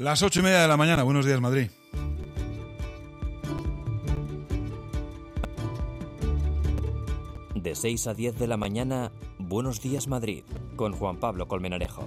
Las 8:30 de la mañana. Buenos días, Madrid. De 6 a 10 de la mañana, Buenos días, Madrid, con Juan Pablo Colmenarejo.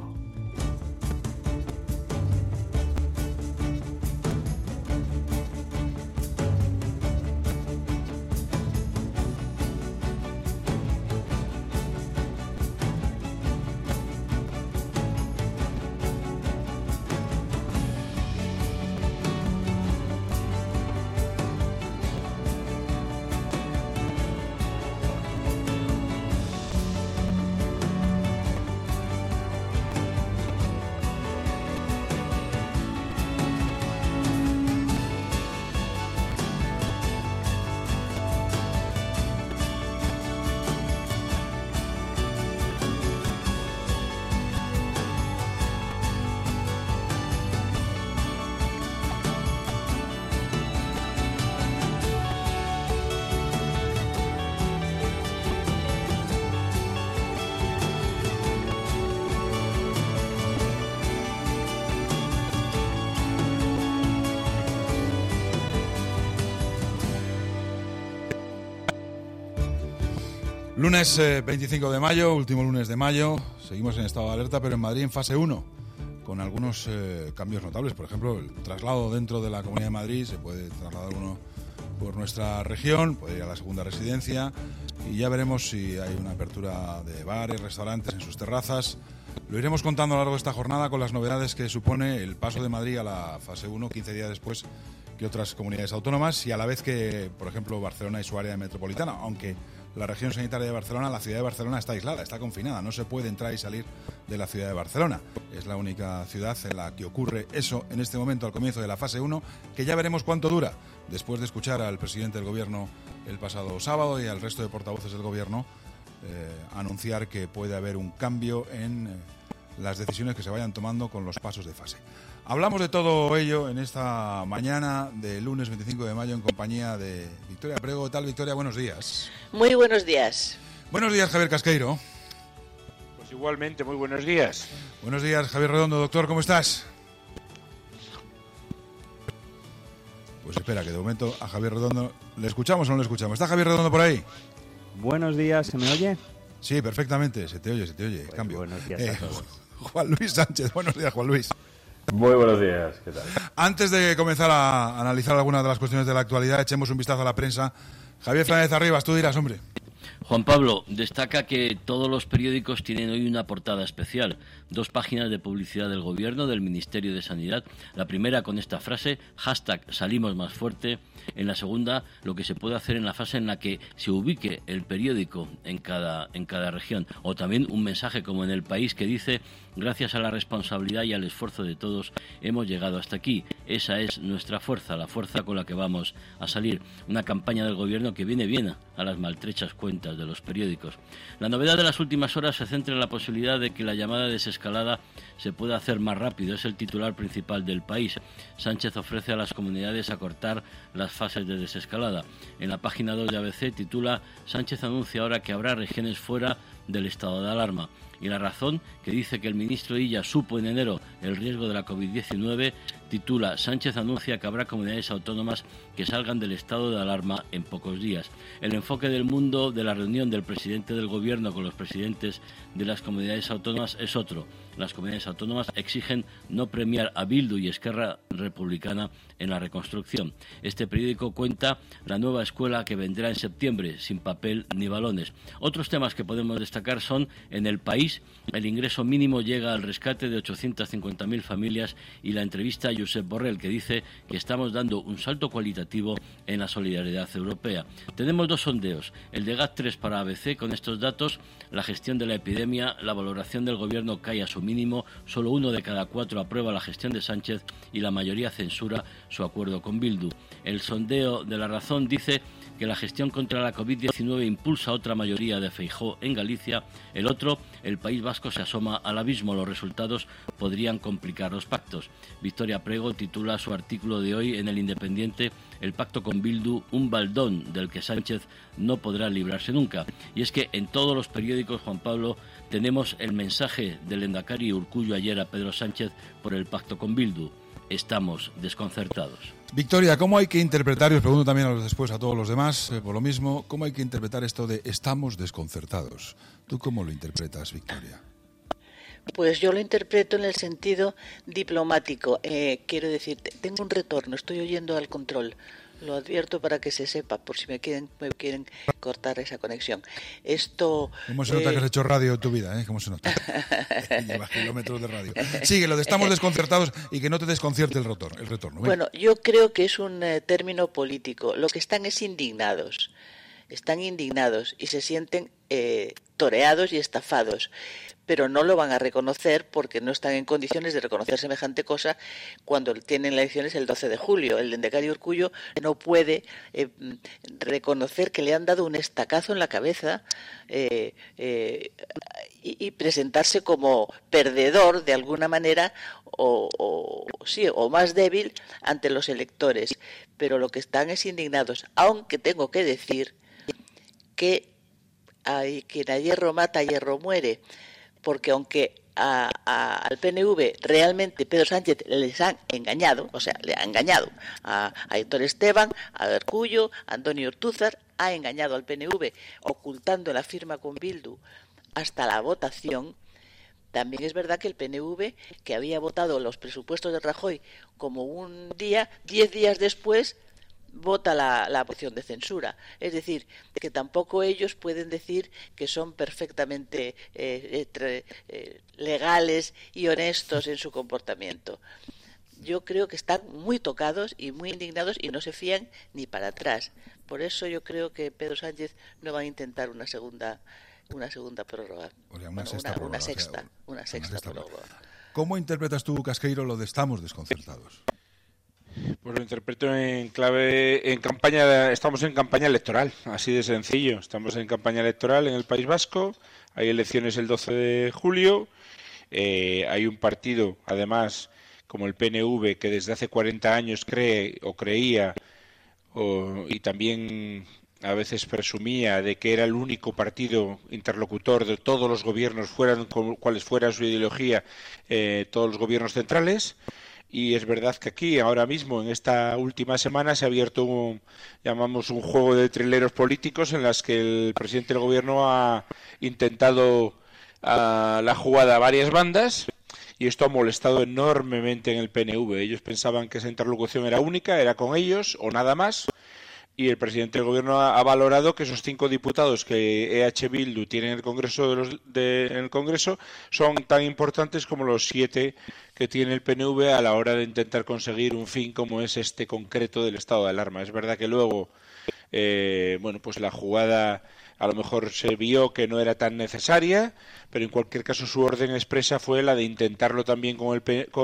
Lunes 25 de mayo, último lunes de mayo. Seguimos en estado de alerta, pero en Madrid en fase 1, con algunos cambios notables. Por ejemplo, el traslado dentro de la Comunidad de Madrid, se puede trasladar uno por nuestra región, puede ir a la segunda residencia, y ya veremos si hay una apertura de bares, restaurantes en sus terrazas. Lo iremos contando a lo largo de esta jornada con las novedades que supone el paso de Madrid a la fase 1, 15 días después que otras comunidades autónomas, y a la vez que, por ejemplo, Barcelona y su área metropolitana, aunque la región sanitaria de Barcelona, la ciudad de Barcelona está aislada, está confinada, no se puede entrar y salir de la ciudad de Barcelona. Es la única ciudad en la que ocurre eso en este momento, al comienzo de la fase 1, que ya veremos cuánto dura, después de escuchar al presidente del Gobierno el pasado sábado y al resto de portavoces del Gobierno anunciar que puede haber un cambio en las decisiones que se vayan tomando con los pasos de fase. Hablamos de todo ello en esta mañana de lunes 25 de mayo en compañía de Victoria Prego. ¿Qué tal, Victoria? Buenos días. Muy buenos días. Buenos días, Javier Casqueiro. Pues igualmente, muy buenos días. Buenos días, Javier Redondo. Doctor, ¿cómo estás? Pues espera, que de momento a Javier Redondo... ¿Le escuchamos o no le escuchamos? ¿Está Javier Redondo por ahí? Buenos días, ¿se me oye? Sí, perfectamente, se te oye. Pues cambio. Buenos días a todos. Juan Luis Sánchez, buenos días, Juan Luis. Muy buenos días, ¿qué tal? Antes de comenzar a analizar algunas de las cuestiones de la actualidad, echemos un vistazo a la prensa. Javier Fernández Arribas, tú dirás, hombre. Juan Pablo, destaca que todos los periódicos tienen hoy una portada especial. 2 páginas de publicidad del Gobierno, del Ministerio de Sanidad. La primera con esta frase, #salimos más fuerte. En la segunda, lo que se puede hacer en la fase en la que se ubique el periódico en cada región. O también un mensaje como en El País que dice: gracias a la responsabilidad y al esfuerzo de todos hemos llegado hasta aquí. Esa es nuestra fuerza, la fuerza con la que vamos a salir. Una campaña del Gobierno que viene bien a las maltrechas cuentas de los periódicos. La novedad de las últimas horas se centra en la posibilidad de que la llamada desescalada se pueda hacer más rápido. Es el titular principal del País. Sánchez ofrece a las comunidades acortar las fases de desescalada. En la página 2 de ABC titula: Sánchez anuncia ahora que habrá regiones fuera del estado de alarma. Y La Razón, que dice que el ministro Illa supo en enero el riesgo de la COVID-19, titula: Sánchez anuncia que habrá comunidades autónomas que salgan del estado de alarma en pocos días. El enfoque del Mundo de la reunión del presidente del Gobierno con los presidentes de las comunidades autónomas es otro. Las comunidades autónomas exigen no premiar a Bildu y Esquerra Republicana en la reconstrucción. Este periódico cuenta la nueva escuela que vendrá en septiembre, sin papel ni balones. Otros temas que podemos destacar son: en El País, el ingreso mínimo llega al rescate de 850.000 familias, y la entrevista a Josep Borrell, que dice que estamos dando un salto cualitativo en la solidaridad europea. Tenemos 2 sondeos, el de GAT3 para ABC con estos datos: la gestión de la epidemia, la valoración del Gobierno cae a su mínimo, solo 1 de cada 4 aprueba la gestión de Sánchez y la mayoría censura su acuerdo con Bildu. El sondeo de La Razón dice que la gestión contra la COVID-19 impulsa otra mayoría de Feijóo en Galicia. El otro, el País Vasco se asoma al abismo. Los resultados podrían complicar los pactos. Victoria Prego titula su artículo de hoy en El Independiente: el pacto con Bildu, un baldón del que Sánchez no podrá librarse nunca. Y es que en todos los periódicos, Juan Pablo, tenemos el mensaje del lehendakari Urkullu ayer a Pedro Sánchez por el pacto con Bildu. estamos desconcertados. Victoria, ¿cómo hay que interpretar, y os pregunto también después a todos los demás, por lo mismo, cómo hay que interpretar esto de estamos desconcertados? ¿Tú cómo lo interpretas, Victoria? Pues yo lo interpreto en el sentido diplomático. Quiero decir, tengo un retorno, estoy oyendo al control. Lo advierto para que se sepa, por si me quieren cortar esa conexión. ¿Cómo se nota que has hecho radio en tu vida? ¿Cómo se nota? Llevas kilómetros de radio. Sigue, lo de estamos desconcertados y que no te desconcierte el retorno. Bueno, yo creo que es un término político. Lo que están es indignados. Están indignados y se sienten toreados y estafados. Pero no lo van a reconocer porque no están en condiciones de reconocer semejante cosa cuando tienen elecciones el 12 de julio. El Lehendakari Urkullu no puede reconocer que le han dado un estacazo en la cabeza y presentarse como perdedor de alguna manera o más débil ante los electores. Pero lo que están es indignados, aunque tengo que decir que quien a hierro mata, a hierro muere. Porque aunque al PNV realmente Pedro Sánchez les han engañado, o sea, le ha engañado a Aitor Esteban, a Urkullu, a Antonio Ortúzar, ha engañado al PNV ocultando la firma con Bildu hasta la votación. También es verdad que el PNV, que había votado los presupuestos de Rajoy como un día, 10 días después, vota la moción de censura. Es decir, que tampoco ellos pueden decir que son perfectamente legales y honestos en su comportamiento. Yo creo que están muy tocados y muy indignados y no se fían ni para atrás. Por eso yo creo que Pedro Sánchez no va a intentar una segunda prórroga. O sea, una sexta prórroga. ¿Cómo interpretas tú, Casqueiro, lo de estamos desconcertados? Pues lo interpreto en clave, estamos en campaña electoral, así de sencillo. Estamos en campaña electoral en el País Vasco, hay elecciones el 12 de julio, hay un partido, además, como el PNV, que desde hace 40 años creía y también a veces presumía de que era el único partido interlocutor de todos los gobiernos, fueran cuales fuera su ideología, todos los gobiernos centrales. Y es verdad que aquí, ahora mismo, en esta última semana, se ha abierto un juego de trileros políticos en las que el presidente del gobierno ha intentado la jugada a varias bandas y esto ha molestado enormemente en el PNV. Ellos pensaban que esa interlocución era única, era con ellos o nada más. Y el presidente del gobierno ha valorado que esos 5 diputados que EH Bildu tiene en el Congreso en el Congreso son tan importantes como los 7 que tiene el PNV a la hora de intentar conseguir un fin como es este concreto del estado de alarma. Es verdad que luego, pues la jugada a lo mejor se vio que no era tan necesaria, pero en cualquier caso su orden expresa fue la de intentarlo también con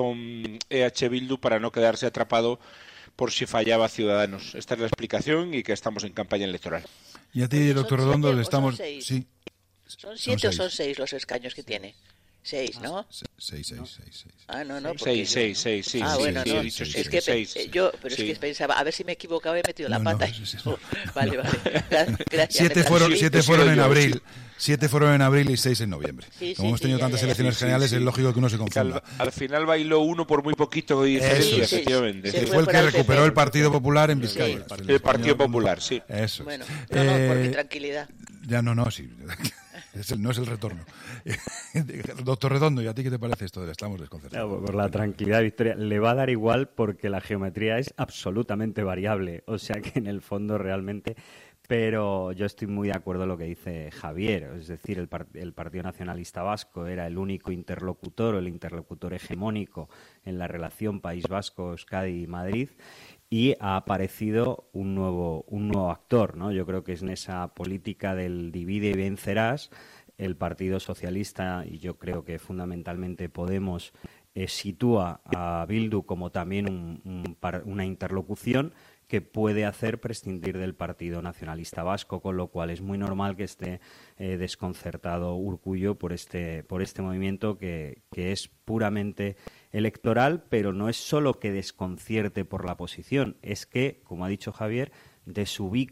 EH Bildu para no quedarse atrapado por si fallaba Ciudadanos. Esta es la explicación y que estamos en campaña electoral. Y a ti, doctor Redondo, le estamos... Sí. ¿Son 7 o son 6 los escaños que tiene? 6, ¿no? 6. Ah, no. 6, sí. Ah, bueno, sí, no. He dicho Es que 6. Pero es que pensaba, a ver si me equivocaba y he metido la pata. Vale. Gracias. 7 fueron en abril. 7 fueron en abril y 6 en noviembre. Como hemos tenido tantas elecciones generales, es lógico que uno se confunda. Al final bailó uno por muy poquito y efectivamente. Fue el que recuperó el Partido Popular en Vizcaya. El Partido Popular, sí. Eso. Bueno, no, por mi tranquilidad. Ya no, sí. No es el retorno. Doctor Redondo, ¿y a ti qué te parece esto de estamos desconcertados? Por la tranquilidad, Victoria, le va a dar igual porque la geometría es absolutamente variable. O sea que en el fondo realmente... Pero yo estoy muy de acuerdo en lo que dice Javier. Es decir, el Partido Nacionalista Vasco era el único interlocutor o el interlocutor hegemónico en la relación País Vasco, Euskadi y Madrid. Y ha aparecido un nuevo actor, ¿no? Yo creo que es en esa política del divide y vencerás. El Partido Socialista, y yo creo que fundamentalmente Podemos, sitúa a Bildu como también una interlocución que puede hacer prescindir del Partido Nacionalista Vasco, con lo cual es muy normal que esté desconcertado Urkullu por este movimiento que es puramente electoral, pero no es solo que desconcierte por la posición, es que, como ha dicho Javier, desubica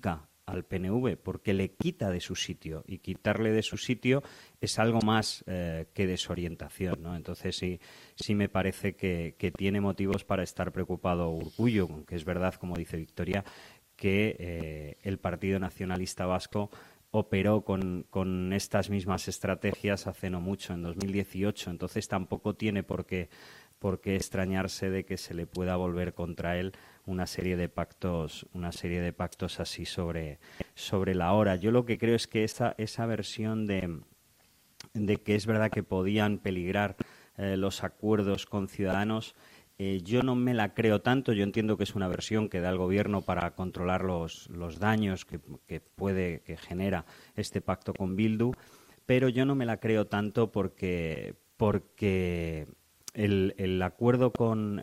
al PNV, porque le quita de su sitio, y quitarle de su sitio es algo más que desorientación, ¿no? Entonces sí me parece que tiene motivos para estar preocupado Urkullu, aunque es verdad, como dice Victoria, que el Partido Nacionalista Vasco operó con estas mismas estrategias hace no mucho, en 2018, entonces tampoco tiene por qué extrañarse de que se le pueda volver contra él una serie de pactos así sobre la hora. Yo lo que creo es que esa versión de que es verdad que podían peligrar los acuerdos con Ciudadanos, yo no me la creo tanto. Yo entiendo que es una versión que da el Gobierno para controlar los daños que genera este pacto con Bildu, pero yo no me la creo tanto porque el acuerdo con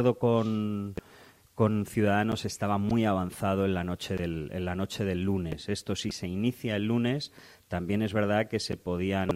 Ciudadanos estaba muy avanzado en la noche del lunes. Esto sí se inicia el lunes. También es verdad que se podía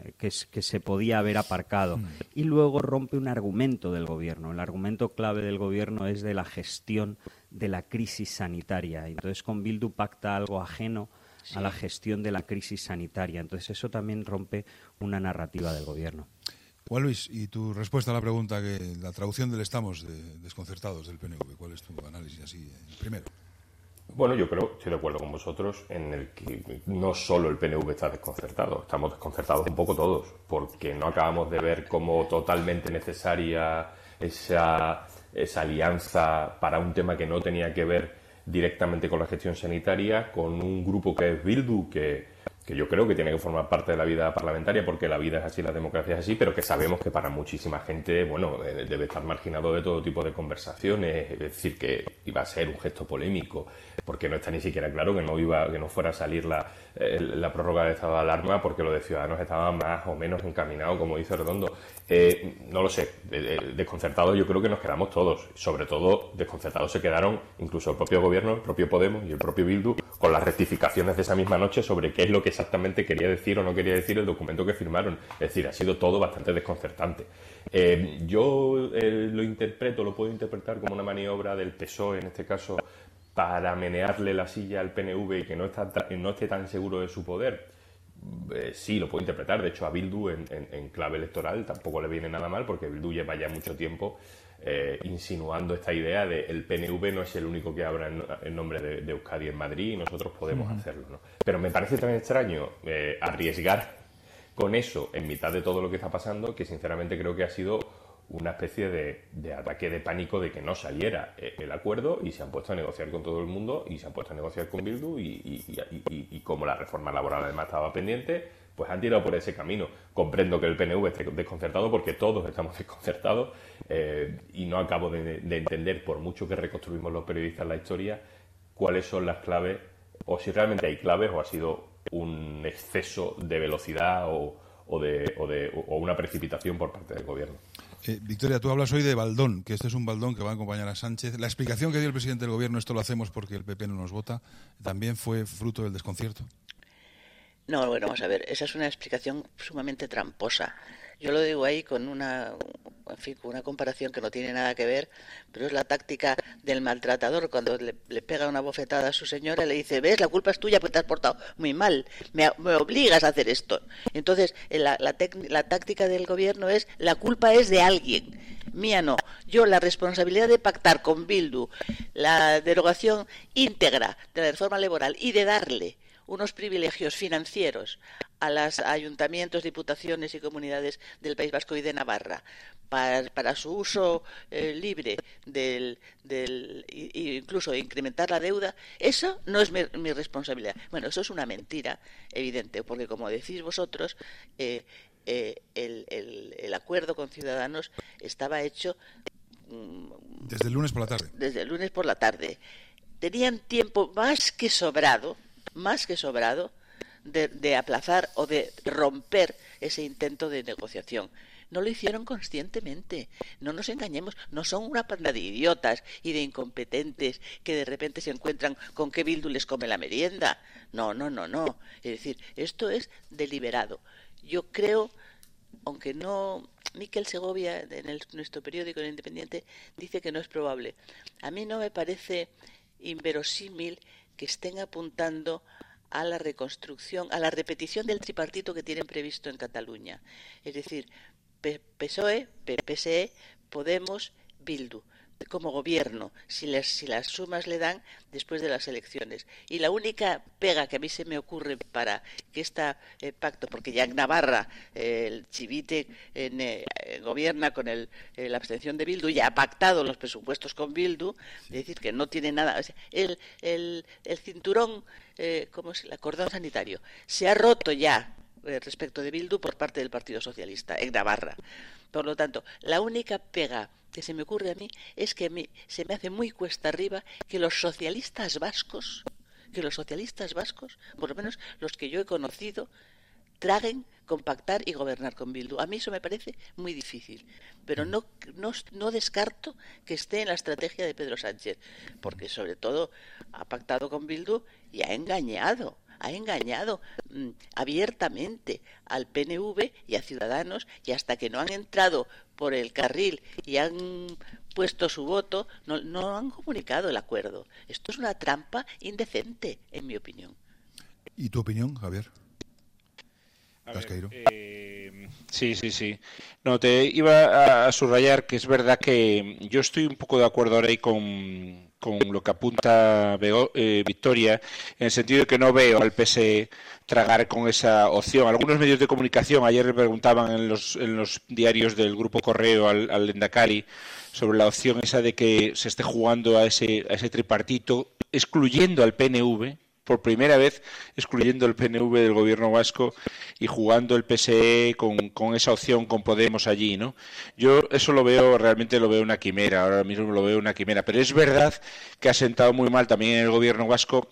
haber aparcado. Y luego rompe un argumento del Gobierno. El argumento clave del Gobierno es de la gestión de la crisis sanitaria. Entonces con Bildu pacta algo ajeno a la gestión de la crisis sanitaria. Entonces eso también rompe una narrativa del Gobierno. Juan Luis, y tu respuesta a la pregunta, la traducción del estamos desconcertados del PNV, ¿cuál es tu análisis así primero? Bueno, yo creo, estoy de acuerdo con vosotros, en el que no solo el PNV está desconcertado, estamos desconcertados un poco todos, porque no acabamos de ver como totalmente necesaria esa alianza para un tema que no tenía que ver directamente con la gestión sanitaria, con un grupo que es Bildu, que yo creo que tiene que formar parte de la vida parlamentaria, porque la vida es así, la democracia es así, pero que sabemos que para muchísima gente, bueno, debe estar marginado de todo tipo de conversaciones, es decir, que iba a ser un gesto polémico, porque no está ni siquiera claro que no fuera a salir la prórroga de estado de alarma, porque lo de Ciudadanos estaba más o menos encaminado, como dice Redondo. No lo sé, desconcertados yo creo que nos quedamos todos, sobre todo desconcertados se quedaron incluso el propio Gobierno, el propio Podemos y el propio Bildu, con las rectificaciones de esa misma noche sobre qué es lo que exactamente quería decir o no quería decir el documento que firmaron. Es decir, ha sido todo bastante desconcertante. Yo lo puedo interpretar como una maniobra del PSOE, en este caso, para menearle la silla al PNV y que no esté tan seguro de su poder. Sí, lo puedo interpretar. De hecho, a Bildu en clave electoral tampoco le viene nada mal, porque Bildu lleva ya mucho tiempo insinuando esta idea de el PNV no es el único que habla en nombre de Euskadi en Madrid y nosotros podemos hacerlo, ¿no? Pero me parece tan extraño arriesgar con eso en mitad de todo lo que está pasando, que sinceramente creo que ha sido una especie de ataque de pánico de que no saliera el acuerdo, y se han puesto a negociar con todo el mundo y se han puesto a negociar con Bildu y como la reforma laboral además estaba pendiente, pues han tirado por ese camino. Comprendo que el PNV esté desconcertado, porque todos estamos desconcertados, y no acabo de entender, por mucho que reconstruimos los periodistas la historia, cuáles son las claves, o si realmente hay claves o ha sido un exceso de velocidad o una precipitación por parte del Gobierno. Victoria, tú hablas hoy de baldón, que este es un baldón que va a acompañar a Sánchez. La explicación que dio el presidente del Gobierno, esto lo hacemos porque el PP no nos vota, también fue fruto del desconcierto. No, bueno, vamos a ver, esa es una explicación sumamente tramposa. Yo lo digo ahí con una comparación que no tiene nada que ver, pero es la táctica del maltratador cuando le pega una bofetada a su señora y le dice: ves, la culpa es tuya porque te has portado muy mal, me obligas a hacer esto. Entonces, la táctica del Gobierno es: la culpa es de alguien, mía no. Yo la responsabilidad de pactar con Bildu la derogación íntegra de la reforma laboral y de darle unos privilegios financieros a los ayuntamientos, diputaciones y comunidades del País Vasco y de Navarra para su uso libre incluso incrementar la deuda, eso no es mi responsabilidad. Bueno, eso es una mentira evidente, porque como decís vosotros, el acuerdo con Ciudadanos estaba hecho desde el lunes por la tarde. Desde el lunes por la tarde. Tenían tiempo más que sobrado de aplazar o de romper ese intento de negociación. No lo hicieron conscientemente. No nos engañemos. No son una panda de idiotas y de incompetentes que de repente se encuentran con que Bildu les come la merienda. No. Es decir, esto es deliberado. Yo creo, aunque no... Miquel Segovia, en nuestro periódico El Independiente, dice que no es probable. A mí no me parece inverosímil que estén apuntando a la reconstrucción, a la repetición del tripartito que tienen previsto en Cataluña. Es decir, PSOE, PSE, Podemos, Bildu, como gobierno, si las sumas le dan después de las elecciones. Y la única pega que a mí se me ocurre para que este pacto, porque ya en Navarra el Chivite gobierna con la abstención de Bildu, ya ha pactado los presupuestos con Bildu, es decir, que no tiene nada. O sea, el cinturón, ¿cómo es? El cordón sanitario, se ha roto ya respecto de Bildu por parte del Partido Socialista en Navarra. Por lo tanto, la única pega que se me ocurre a mí es que se me hace muy cuesta arriba que los socialistas vascos, por lo menos los que yo he conocido, traguen compactar y gobernar con Bildu. A mí eso me parece muy difícil, pero no descarto que esté en la estrategia de Pedro Sánchez, porque sobre todo ha pactado con Bildu y ha engañado abiertamente al PNV y a Ciudadanos, y hasta que no han entrado por el carril y han puesto su voto, no han comunicado el acuerdo. Esto es una trampa indecente, en mi opinión. ¿Y tu opinión, Javier? Sí. No, te iba a subrayar que es verdad que yo estoy un poco de acuerdo ahora ahí con lo que apunta Victoria, en el sentido de que no veo al PSE tragar con esa opción. Algunos medios de comunicación ayer le preguntaban en los diarios del Grupo Correo al Lehendakari sobre la opción esa de que se esté jugando a ese tripartito, excluyendo al PNV, por primera vez excluyendo el PNV del gobierno vasco y jugando el PSE con esa opción con Podemos allí, ¿no? Yo eso realmente lo veo una quimera, ahora mismo lo veo una quimera, pero es verdad que ha sentado muy mal también en el gobierno vasco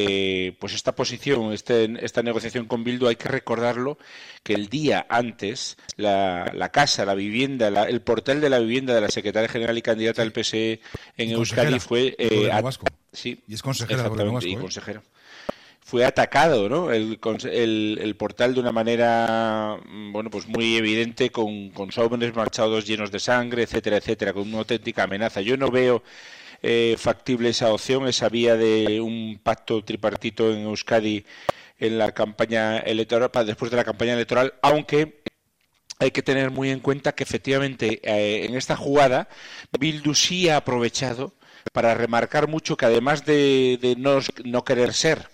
pues esta posición, esta negociación con Bildu. Hay que recordarlo que el día antes la casa, la vivienda, el portal de la vivienda de la secretaria general y candidata del PSE en Euskadi fue vasco. Sí, y es consejera del gobierno vasco. Y consejera. Fue atacado, ¿no? El portal de una manera, bueno, pues muy evidente, con sobres marchados llenos de sangre, etcétera, etcétera, con una auténtica amenaza. Yo no veo factible esa opción, esa vía de un pacto tripartito en Euskadi en la campaña electoral, después de la campaña electoral, aunque hay que tener muy en cuenta que efectivamente en esta jugada Bildu sí ha aprovechado para remarcar mucho que además de no querer ser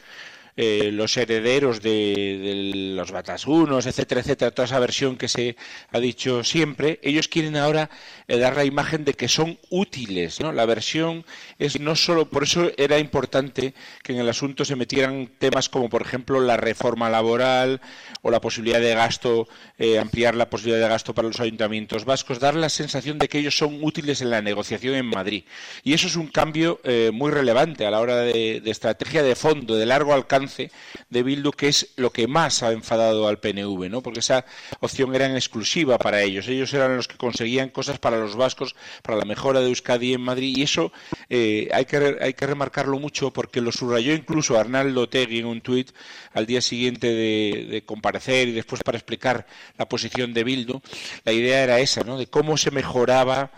los herederos de los batasunos, etcétera, etcétera, toda esa versión que se ha dicho siempre, ellos quieren ahora dar la imagen de que son útiles, ¿no? La versión es no solo, por eso era importante que en el asunto se metieran temas como, por ejemplo, la reforma laboral o la posibilidad de gasto, ampliar la posibilidad de gasto para los ayuntamientos vascos, dar la sensación de que ellos son útiles en la negociación en Madrid. Y eso es un cambio muy relevante a la hora de estrategia de fondo, de largo alcance de Bildu, que es lo que más ha enfadado al PNV, ¿no? Porque esa opción era en exclusiva para ellos. Ellos eran los que conseguían cosas para los vascos, para la mejora de Euskadi en Madrid, y eso hay que remarcarlo mucho, porque lo subrayó incluso Arnaldo Otegi en un tuit al día siguiente de comparecer y después para explicar la posición de Bildu. La idea era esa, ¿no? De cómo se mejoraba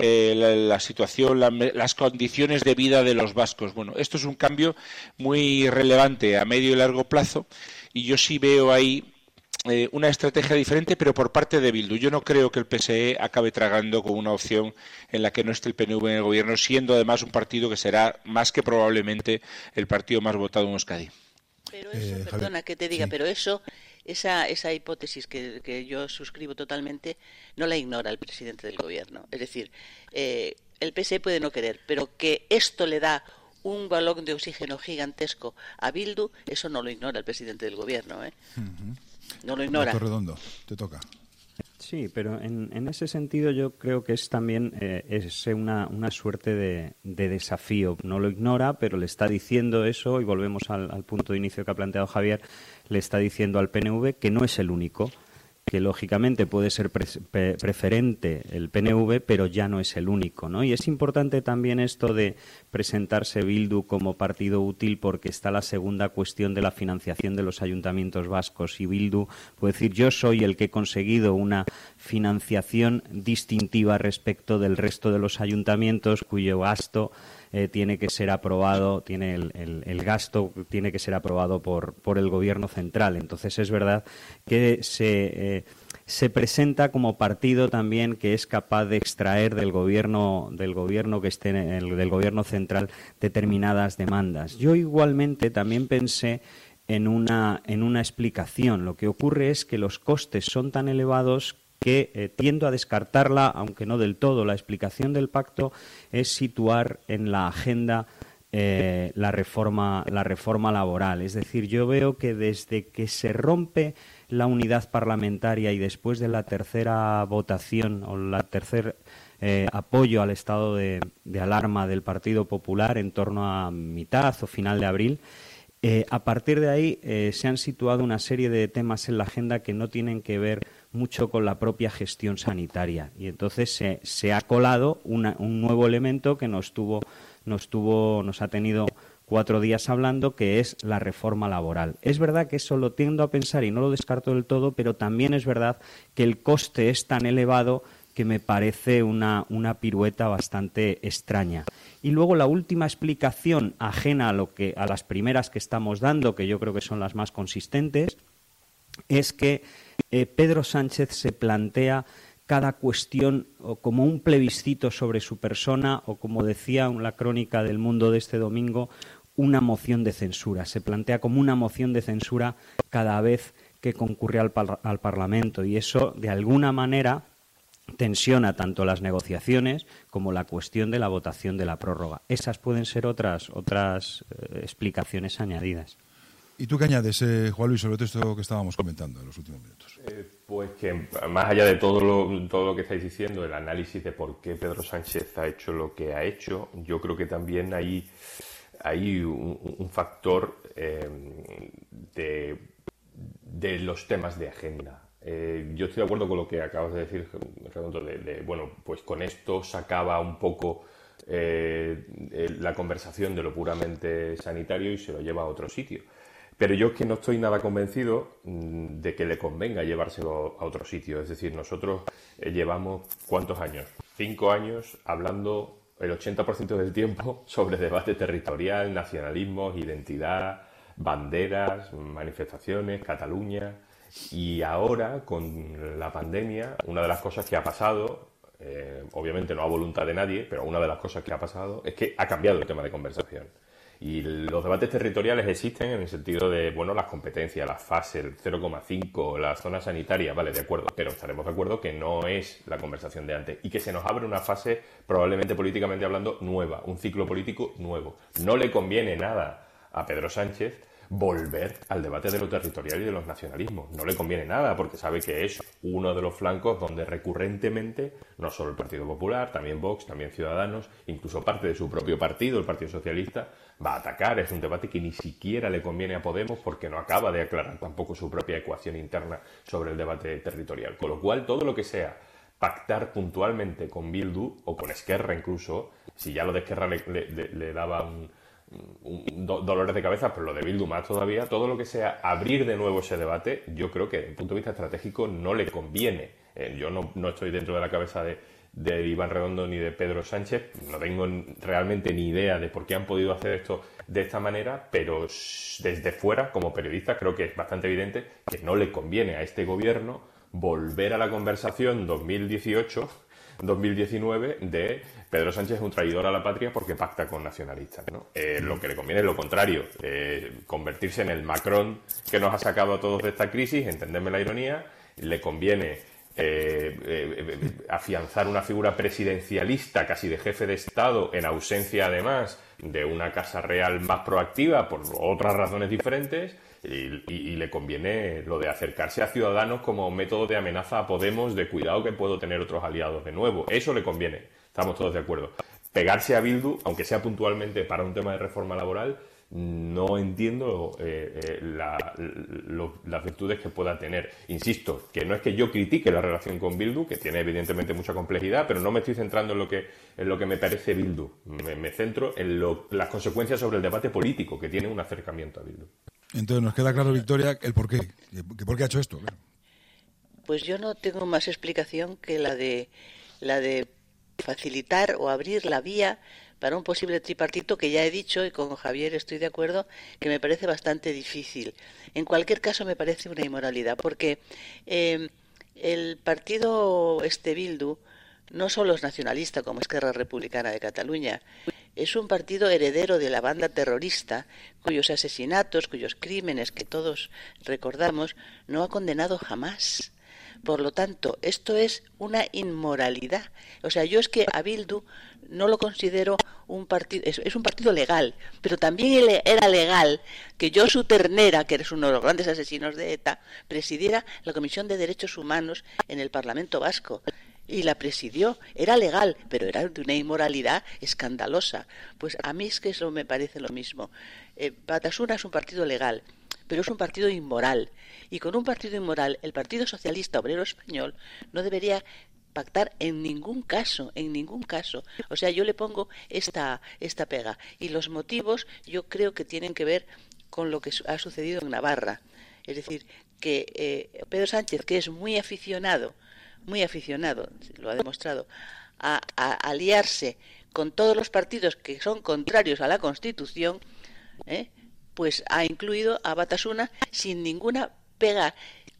la situación, las condiciones de vida de los vascos. Bueno, esto es un cambio muy relevante a medio y largo plazo, y yo sí veo ahí una estrategia diferente, pero por parte de Bildu. Yo no creo que el PSE acabe tragando con una opción en la que no esté el PNV en el gobierno, siendo además un partido que será más que probablemente el partido más votado en Euskadi. Pero eso, perdona que te diga, sí. Pero esa hipótesis que yo suscribo totalmente, no la ignora el presidente del gobierno. Es decir, el PSE puede no querer, pero que esto le da un balón de oxígeno gigantesco a Bildu, eso no lo ignora el presidente del gobierno, ¿eh? Uh-huh. No lo ignora. Doctor Redondo, te toca. Sí, pero en ese sentido yo creo que es también una suerte de desafío. No lo ignora, pero le está diciendo eso, y volvemos al punto de inicio que ha planteado Javier, le está diciendo al PNV que no es el único, que lógicamente puede ser preferente el PNV, pero ya no es el único, ¿no? Y es importante también esto de presentarse Bildu como partido útil, porque está la segunda cuestión de la financiación de los ayuntamientos vascos, y Bildu puede decir: yo soy el que he conseguido una financiación distintiva respecto del resto de los ayuntamientos cuyo gasto tiene que ser aprobado, el gasto tiene que ser aprobado por el Gobierno central. Entonces es verdad que se presenta como partido también que es capaz de extraer del gobierno que esté del Gobierno central determinadas demandas. Yo igualmente también pensé en una explicación. Lo que ocurre es que los costes son tan elevados que tiendo a descartarla, aunque no del todo. La explicación del pacto es situar en la agenda la reforma laboral. Es decir, yo veo que desde que se rompe la unidad parlamentaria y después de la tercera votación o la tercer apoyo al estado de alarma del Partido Popular en torno a mitad o final de abril, a partir de ahí se han situado una serie de temas en la agenda que no tienen que ver mucho con la propia gestión sanitaria, y entonces se ha colado un nuevo elemento que nos ha tenido 4 días hablando, que es la reforma laboral. Es verdad que eso lo tiendo a pensar y no lo descarto del todo, pero también es verdad que el coste es tan elevado que me parece una pirueta bastante extraña. Y luego la última explicación, ajena a las primeras que estamos dando, que yo creo que son las más consistentes, es que Pedro Sánchez se plantea cada cuestión o como un plebiscito sobre su persona, o como decía la crónica del Mundo de este domingo, una moción de censura. Se plantea como una moción de censura cada vez que concurre al Parlamento, y eso de alguna manera tensiona tanto las negociaciones como la cuestión de la votación de la prórroga. Esas pueden ser otras explicaciones añadidas. ¿Y tú qué añades, Juan Luis, sobre todo esto que estábamos comentando en los últimos minutos? Pues que más allá de todo lo que estáis diciendo, el análisis de por qué Pedro Sánchez ha hecho lo que ha hecho, yo creo que también hay un factor de los temas de agenda. Yo estoy de acuerdo con lo que acabas de decir, Redondo, bueno, pues con esto sacaba un poco la conversación de lo puramente sanitario y se lo lleva a otro sitio. Pero yo es que no estoy nada convencido de que le convenga llevárselo a otro sitio. Es decir, nosotros llevamos, ¿cuántos años? 5 años hablando el 80% del tiempo sobre debate territorial, nacionalismos, identidad, banderas, manifestaciones, Cataluña. Y ahora, con la pandemia, una de las cosas que ha pasado, obviamente no a voluntad de nadie, pero una de las cosas que ha pasado es que ha cambiado el tema de conversación. Y los debates territoriales existen en el sentido de, bueno, las competencias, las fases, el 0,5, la zona sanitaria, vale, de acuerdo, pero estaremos de acuerdo que no es la conversación de antes y que se nos abre una fase, probablemente políticamente hablando, nueva, un ciclo político nuevo. No le conviene nada a Pedro Sánchez volver al debate de lo territorial y de los nacionalismos. No le conviene nada porque sabe que es uno de los flancos donde recurrentemente, no solo el Partido Popular, también Vox, también Ciudadanos, incluso parte de su propio partido, el Partido Socialista, va a atacar. Es un debate que ni siquiera le conviene a Podemos porque no acaba de aclarar tampoco su propia ecuación interna sobre el debate territorial. Con lo cual, todo lo que sea pactar puntualmente con Bildu o con Esquerra incluso, si ya lo de Esquerra le daba dolores de cabeza, pero lo de Bildu más todavía, todo lo que sea abrir de nuevo ese debate, yo creo que desde el punto de vista estratégico no le conviene. Yo no estoy dentro de la cabeza de Iván Redondo ni de Pedro Sánchez, no tengo realmente ni idea de por qué han podido hacer esto de esta manera, pero desde fuera, como periodista, creo que es bastante evidente que no le conviene a este gobierno volver a la conversación 2019 de Pedro Sánchez es un traidor a la patria porque pacta con nacionalistas, ¿no? Lo que le conviene es lo contrario, convertirse en el Macron que nos ha sacado a todos de esta crisis, entendedme la ironía. Le conviene afianzar una figura presidencialista casi de jefe de Estado en ausencia además de una Casa Real más proactiva por otras razones diferentes. Y le conviene lo de acercarse a Ciudadanos como método de amenaza a Podemos, de cuidado que puedo tener otros aliados de nuevo. Eso le conviene, estamos todos de acuerdo. Pegarse a Bildu, aunque sea puntualmente para un tema de reforma laboral, no entiendo las virtudes que pueda tener. Insisto, que no es que yo critique la relación con Bildu, que tiene evidentemente mucha complejidad, pero no me estoy centrando en lo que me parece Bildu. Me centro en las consecuencias sobre el debate político que tiene un acercamiento a Bildu. Entonces nos queda claro, Victoria, el por qué. ¿Por qué ha hecho esto? Claro. Pues yo no tengo más explicación que la de facilitar o abrir la vía para un posible tripartito, que ya he dicho, y con Javier estoy de acuerdo, que me parece bastante difícil. En cualquier caso me parece una inmoralidad, porque el partido Bildu no solo es nacionalista como Esquerra Republicana de Cataluña, es un partido heredero de la banda terrorista, cuyos asesinatos, cuyos crímenes que todos recordamos, no ha condenado jamás. Por lo tanto, esto es una inmoralidad. O sea, yo es que a Bildu no lo considero un partido, es un partido legal, pero también era legal que Josu Ternera, que es uno de los grandes asesinos de ETA, presidiera la Comisión de Derechos Humanos en el Parlamento Vasco. Y la presidió, era legal, pero era de una inmoralidad escandalosa. Pues a mí es que eso me parece lo mismo. Batasuna es un partido legal, pero es un partido inmoral. Y con un partido inmoral, el Partido Socialista Obrero Español no debería pactar en ningún caso, en ningún caso. O sea, yo le pongo esta pega. Y los motivos yo creo que tienen que ver con lo que ha sucedido en Navarra. Es decir, que Pedro Sánchez, que es muy aficionado, lo ha demostrado, a aliarse con todos los partidos que son contrarios a la Constitución, pues ha incluido a Batasuna sin ninguna pega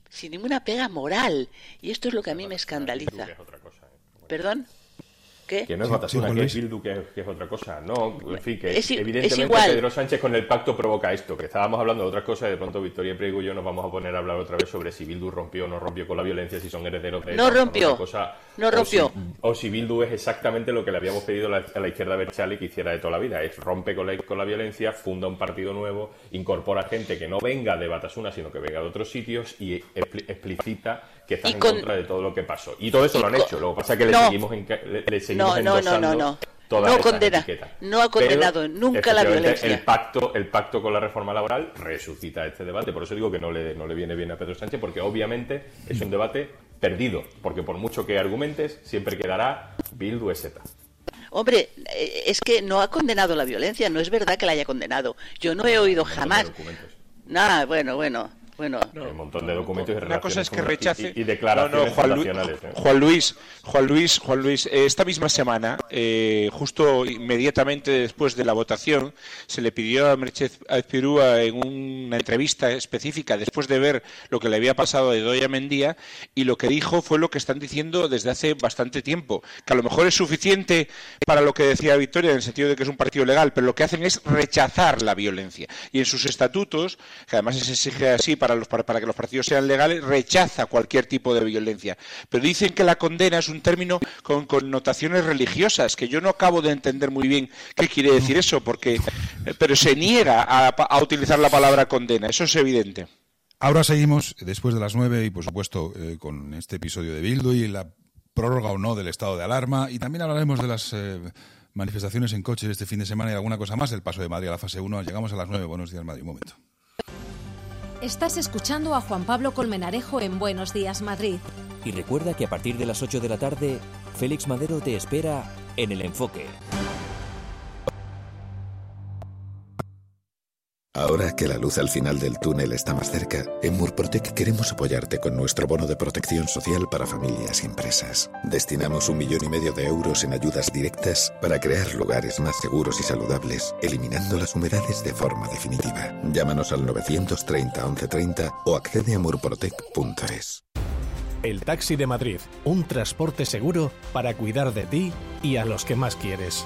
moral. Y esto es lo que a mí me escandaliza. ¿Perdón? ¿Qué? Que no es Batasuna, que es Bildu, que es otra cosa. No, en fin, que evidentemente es igual. Pedro Sánchez con el pacto provoca esto, que estábamos hablando de otras cosas y de pronto Victoria Priego y yo nos vamos a poner a hablar otra vez sobre si Bildu rompió o no rompió con la violencia, si son herederos de no rompió, no rompió. O si Bildu es exactamente lo que le habíamos pedido a la izquierda Berchale que hiciera de toda la vida, es rompe con la violencia, funda un partido nuevo, incorpora gente que no venga de Batasuna, sino que venga de otros sitios y explicita que están en contra de todo lo que pasó. Y todo eso lo han hecho, lo que pasa es que le seguimos endosando todas esas etiquetas. No ha condenado nunca la violencia. El pacto con la reforma laboral resucita este debate, por eso digo que no le viene bien a Pedro Sánchez, porque obviamente es un debate perdido, porque por mucho que argumentes, siempre quedará Bildu es ETA. Hombre, es que no ha condenado la violencia, no es verdad que la haya condenado. Yo no he oído jamás. Nada, bueno. No. Un montón de documentos y una cosa es que rechace y declaraciones nacionales. Juan Luis, esta misma semana, justo inmediatamente después de la votación, se le pidió a Merche Azpirúa en una entrevista específica, después de ver lo que le había pasado a Idoia Mendia, y lo que dijo fue lo que están diciendo desde hace bastante tiempo, que a lo mejor es suficiente para lo que decía Victoria, en el sentido de que es un partido legal, pero lo que hacen es rechazar la violencia. Y en sus estatutos, que además se exige así para que los partidos sean legales, rechaza cualquier tipo de violencia. Pero dicen que la condena es un término con connotaciones religiosas, que yo no acabo de entender muy bien qué quiere decir eso, pero se niega a utilizar la palabra condena, eso es evidente. Ahora seguimos, después de las 9, y por supuesto con este episodio de Bildu y la prórroga o no del estado de alarma, y también hablaremos de las manifestaciones en coches este fin de semana y alguna cosa más, el paso de Madrid a la fase 1. Llegamos a las 9. Buenos días, Madrid. Un momento. Estás escuchando a Juan Pablo Colmenarejo en Buenos Días, Madrid. Y recuerda que a partir de las 8 de la tarde, Félix Madero te espera en El Enfoque. Ahora que la luz al final del túnel está más cerca, en Murprotec queremos apoyarte con nuestro bono de protección social para familias y empresas. Destinamos 1,5 millones de euros en ayudas directas para crear lugares más seguros y saludables, eliminando las humedades de forma definitiva. Llámanos al 930 1130 o accede a murprotec.es. El Taxi de Madrid, un transporte seguro para cuidar de ti y a los que más quieres.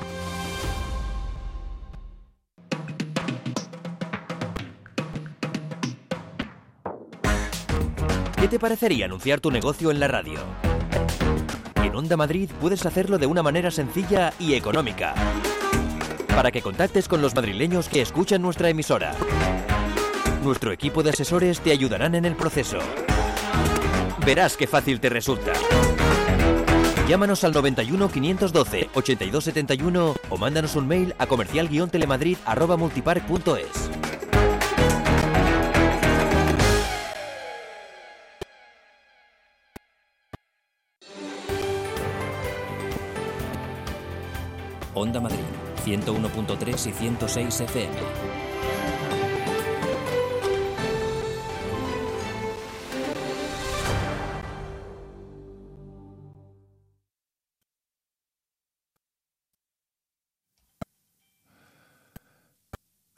¿Qué te parecería anunciar tu negocio en la radio? En Onda Madrid puedes hacerlo de una manera sencilla y económica, para que contactes con los madrileños que escuchan nuestra emisora. Nuestro equipo de asesores te ayudarán en el proceso. Verás qué fácil te resulta. Llámanos al 91 512 82 71 o mándanos un mail a comercial-telemadrid@multipark.es. Onda Madrid, 101.3 y 106 FM.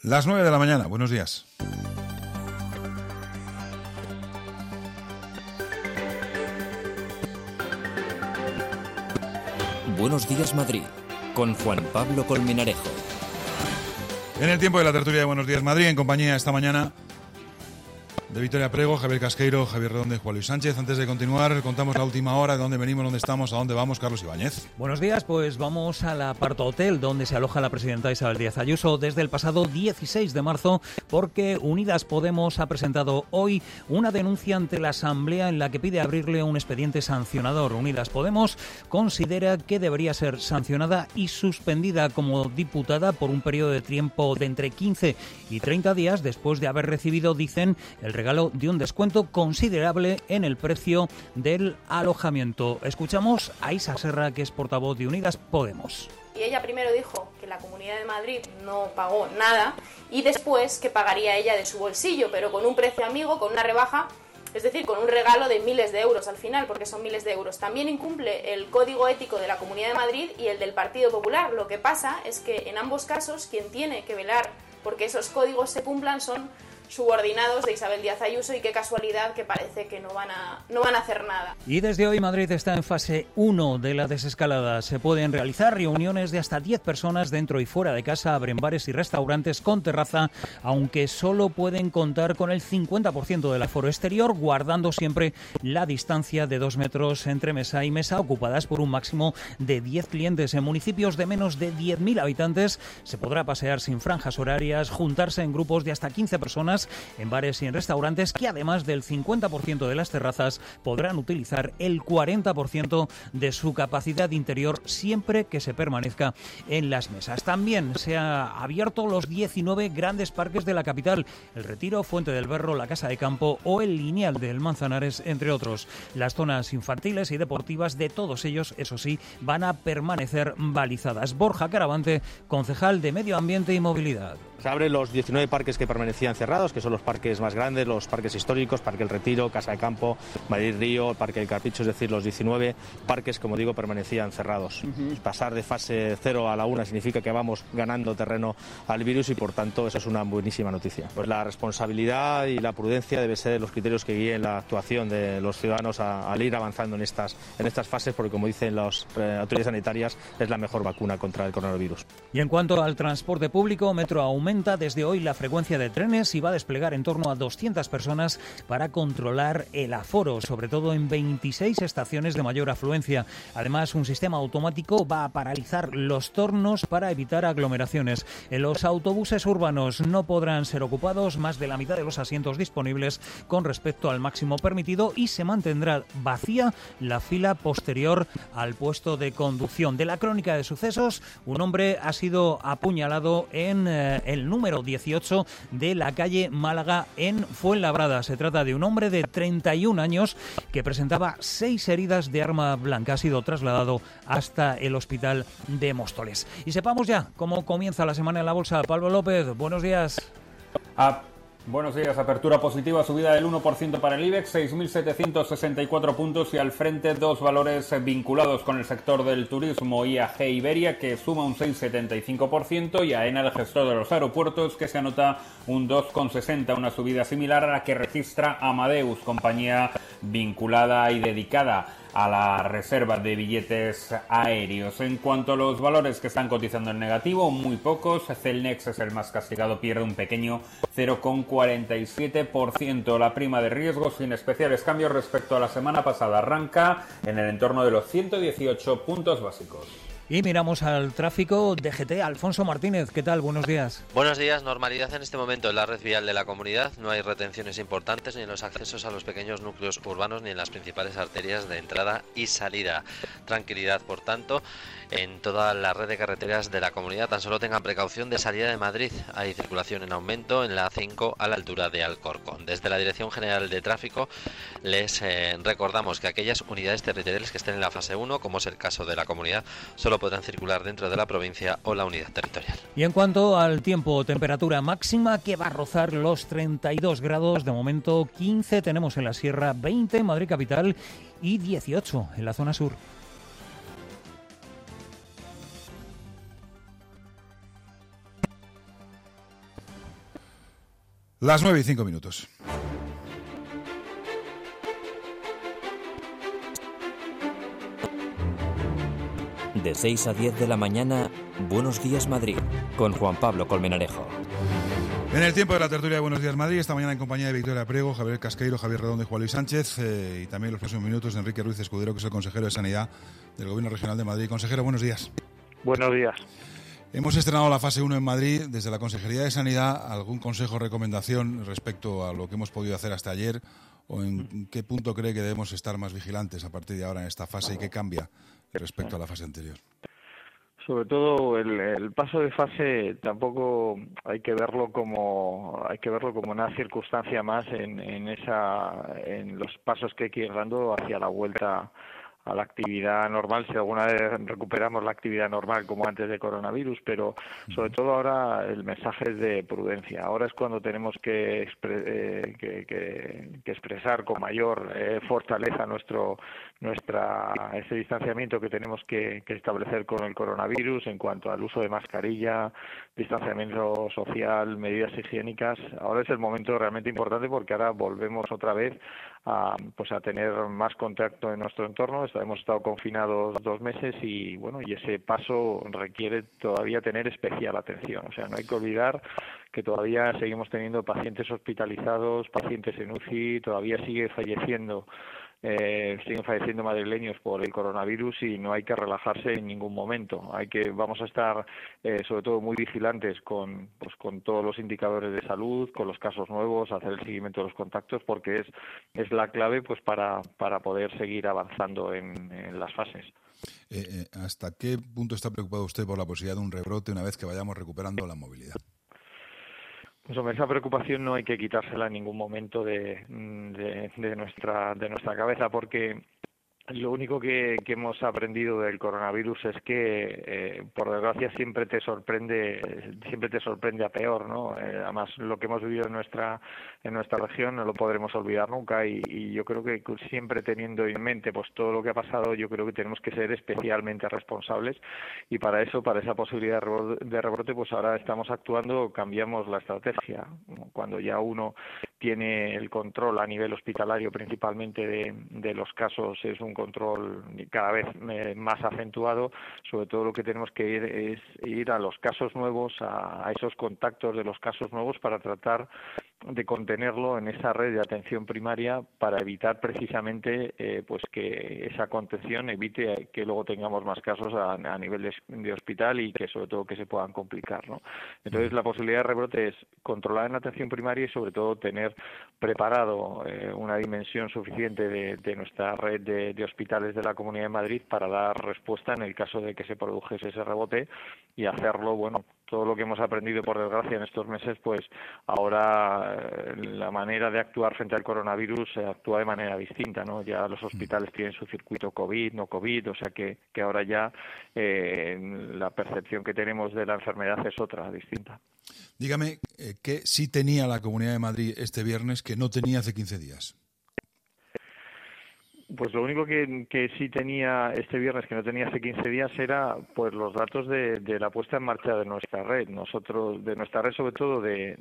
Las 9 de la mañana, buenos días. Buenos días, Madrid, con Juan Pablo Colmenarejo. En el tiempo de la tertulia de Buenos Días Madrid, en compañía esta mañana de Victoria Prego, Javier Casqueiro, Javier Redonde y Juan Luis Sánchez. Antes de continuar, contamos la última hora, de dónde venimos, dónde estamos, a dónde vamos. Carlos Ibáñez. Buenos días, pues vamos al Aparto Hotel, donde se aloja la presidenta Isabel Díaz Ayuso desde el pasado 16 de marzo, porque Unidas Podemos ha presentado hoy una denuncia ante la Asamblea en la que pide abrirle un expediente sancionador. Unidas Podemos considera que debería ser sancionada y suspendida como diputada por un periodo de tiempo de entre 15 y 30 días después de haber recibido, dicen, el regalo de un descuento considerable en el precio del alojamiento. Escuchamos a Isa Serra, que es portavoz de Unidas Podemos. Y ella primero dijo que la Comunidad de Madrid no pagó nada y después que pagaría ella de su bolsillo, pero con un precio amigo, con una rebaja, es decir, con un regalo de miles de euros al final, porque son miles de euros. También incumple el código ético de la Comunidad de Madrid y el del Partido Popular. Lo que pasa es que en ambos casos quien tiene que velar porque esos códigos se cumplan son subordinados de Isabel Díaz Ayuso, y qué casualidad que parece que no van a hacer nada. Y desde hoy Madrid está en fase 1 de la desescalada. Se pueden realizar reuniones de hasta 10 personas dentro y fuera de casa, abren bares y restaurantes con terraza, aunque solo pueden contar con el 50% del aforo exterior, guardando siempre la distancia de 2 metros entre mesa y mesa, ocupadas por un máximo de 10 clientes. En municipios de menos de 10.000 habitantes se podrá pasear sin franjas horarias, juntarse en grupos de hasta 15 personas en bares y en restaurantes, que además del 50% de las terrazas podrán utilizar el 40% de su capacidad interior siempre que se permanezca en las mesas. También se han abierto los 19 grandes parques de la capital: el Retiro, Fuente del Berro, la Casa de Campo o el Lineal del Manzanares, entre otros. Las zonas infantiles y deportivas de todos ellos, eso sí, van a permanecer balizadas. Borja Caravante, concejal de Medio Ambiente y Movilidad. Se abren los 19 parques que permanecían cerrados, que son los parques más grandes, los parques históricos, Parque El Retiro, Casa de Campo, Madrid Río, Parque del Carpicho, es decir, los 19 parques, como digo, permanecían cerrados. Pasar de fase 0 a la 1 significa que vamos ganando terreno al virus y, por tanto, eso es una buenísima noticia. Pues la responsabilidad y la prudencia debe ser los criterios que guíen la actuación de los ciudadanos al ir avanzando en estas fases, porque, como dicen las autoridades sanitarias, es la mejor vacuna contra el coronavirus. Y en cuanto al transporte público, Metro aumenta desde hoy la frecuencia de trenes y va a desplegar en torno a 200 personas para controlar el aforo, sobre todo en 26 estaciones de mayor afluencia. Además, un sistema automático va a paralizar los tornos para evitar aglomeraciones. En los autobuses urbanos no podrán ser ocupados más de la mitad de los asientos disponibles con respecto al máximo permitido, y se mantendrá vacía la fila posterior al puesto de conducción. De la crónica de sucesos, un hombre ha sido apuñalado en el número 18 de la calle Málaga en Fuenlabrada. Se trata de un hombre de 31 años que presentaba 6 heridas de arma blanca. Ha sido trasladado hasta el hospital de Móstoles. Y sepamos ya cómo comienza la semana en la bolsa. Pablo López, buenos días. Buenos días, apertura positiva, subida del 1% para el IBEX, 6.764 puntos, y al frente dos valores vinculados con el sector del turismo: IAG Iberia, que suma un 6,75%, y AENA, el gestor de los aeropuertos, que se anota un 2,60%, una subida similar a la que registra Amadeus, compañía vinculada y dedicada a la reserva de billetes aéreos. En cuanto a los valores que están cotizando en negativo, muy pocos. Celnex es el más castigado, pierde un pequeño 0,47%. La prima de riesgo, sin especiales cambios respecto a la semana pasada, arranca en el entorno de los 118 puntos básicos. Y miramos al tráfico. DGT, Alfonso Martínez, ¿qué tal? Buenos días. Buenos días. Normalidad en este momento en la red vial de la comunidad. No hay retenciones importantes ni en los accesos a los pequeños núcleos urbanos ni en las principales arterias de entrada y salida. Tranquilidad, por tanto, en toda la red de carreteras de la comunidad. Tan solo tengan precaución de salida de Madrid. Hay circulación en aumento en la A5 a la altura de Alcorcón. Desde la Dirección General de Tráfico les recordamos que aquellas unidades territoriales que estén en la fase 1, como es el caso de la comunidad, solo podrán circular dentro de la provincia o la unidad territorial. Y en cuanto al tiempo, temperatura máxima que va a rozar los 32 grados. De momento 15 tenemos en la sierra, 20 en Madrid capital y 18 en la zona sur. Las 9:05. De 6 a 10 de la mañana, Buenos Días Madrid, con Juan Pablo Colmenarejo. En el tiempo de la tertulia de Buenos Días Madrid, esta mañana en compañía de Victoria Priego, Javier Casqueiro, Javier Redondo y Juan Luis Sánchez, y también los próximos minutos de Enrique Ruiz Escudero, que es el consejero de Sanidad del Gobierno Regional de Madrid. Consejero, buenos días. Buenos días. Hemos estrenado la fase 1 en Madrid. Desde la Consejería de Sanidad, ¿algún consejo o recomendación respecto a lo que hemos podido hacer hasta ayer? ¿O en qué punto cree que debemos estar más vigilantes a partir de ahora en esta fase y qué cambia respecto a la fase anterior? Sobre todo el paso de fase tampoco hay que verlo como una circunstancia más en los pasos que hay que ir dando hacia la vuelta a la actividad normal, si alguna vez recuperamos la actividad normal como antes de coronavirus, pero sobre todo ahora el mensaje es de prudencia. Ahora es cuando tenemos que expresar con mayor fortaleza ese distanciamiento que tenemos que establecer con el coronavirus en cuanto al uso de mascarilla, distanciamiento social, medidas higiénicas. Ahora es el momento realmente importante porque ahora volvemos otra vez a tener más contacto en nuestro entorno. Hemos estado confinados 2 meses y ese paso requiere todavía tener especial atención. O sea, no hay que olvidar que todavía seguimos teniendo pacientes hospitalizados, pacientes en UCI, todavía siguen falleciendo madrileños por el coronavirus y no hay que relajarse en ningún momento. Vamos a estar sobre todo muy vigilantes con todos los indicadores de salud, con los casos nuevos, hacer el seguimiento de los contactos, porque es la clave para poder seguir avanzando en las fases. ¿Hasta qué punto está preocupado usted por la posibilidad de un rebrote una vez que vayamos recuperando la movilidad? Pues hombre, esa preocupación no hay que quitársela en ningún momento de nuestra cabeza, porque lo único que hemos aprendido del coronavirus es que, por desgracia, siempre te sorprende a peor, ¿no? Además, lo que hemos vivido en nuestra región no lo podremos olvidar nunca y yo creo que siempre teniendo en mente pues todo lo que ha pasado, yo creo que tenemos que ser especialmente responsables y para esa posibilidad de rebrote, pues ahora estamos actuando, cambiamos la estrategia. Cuando ya uno tiene el control a nivel hospitalario principalmente de los casos, es un control cada vez más acentuado. Sobre todo lo que tenemos que ir a los casos nuevos, a esos contactos de los casos nuevos para tratar de contenerlo en esa red de atención primaria para evitar precisamente que esa contención evite que luego tengamos más casos a nivel de hospital y que sobre todo que se puedan complicar, ¿no? Entonces la posibilidad de rebrote es controlar en atención primaria y sobre todo tener preparado una dimensión suficiente de nuestra red de hospitales de la Comunidad de Madrid para dar respuesta en el caso de que se produjese ese rebote y hacerlo, todo lo que hemos aprendido por desgracia en estos meses, pues ahora la manera de actuar frente al coronavirus se actúa de manera distinta, ¿no? Ya los hospitales tienen su circuito COVID, no COVID, o sea que ahora ya la percepción que tenemos de la enfermedad es otra, distinta. Dígame, ¿qué sí tenía la Comunidad de Madrid este viernes que no tenía hace 15 días? Pues lo único que sí tenía este viernes que no tenía hace 15 días era pues los datos de la puesta en marcha de nuestra red. De nuestra red sobre todo de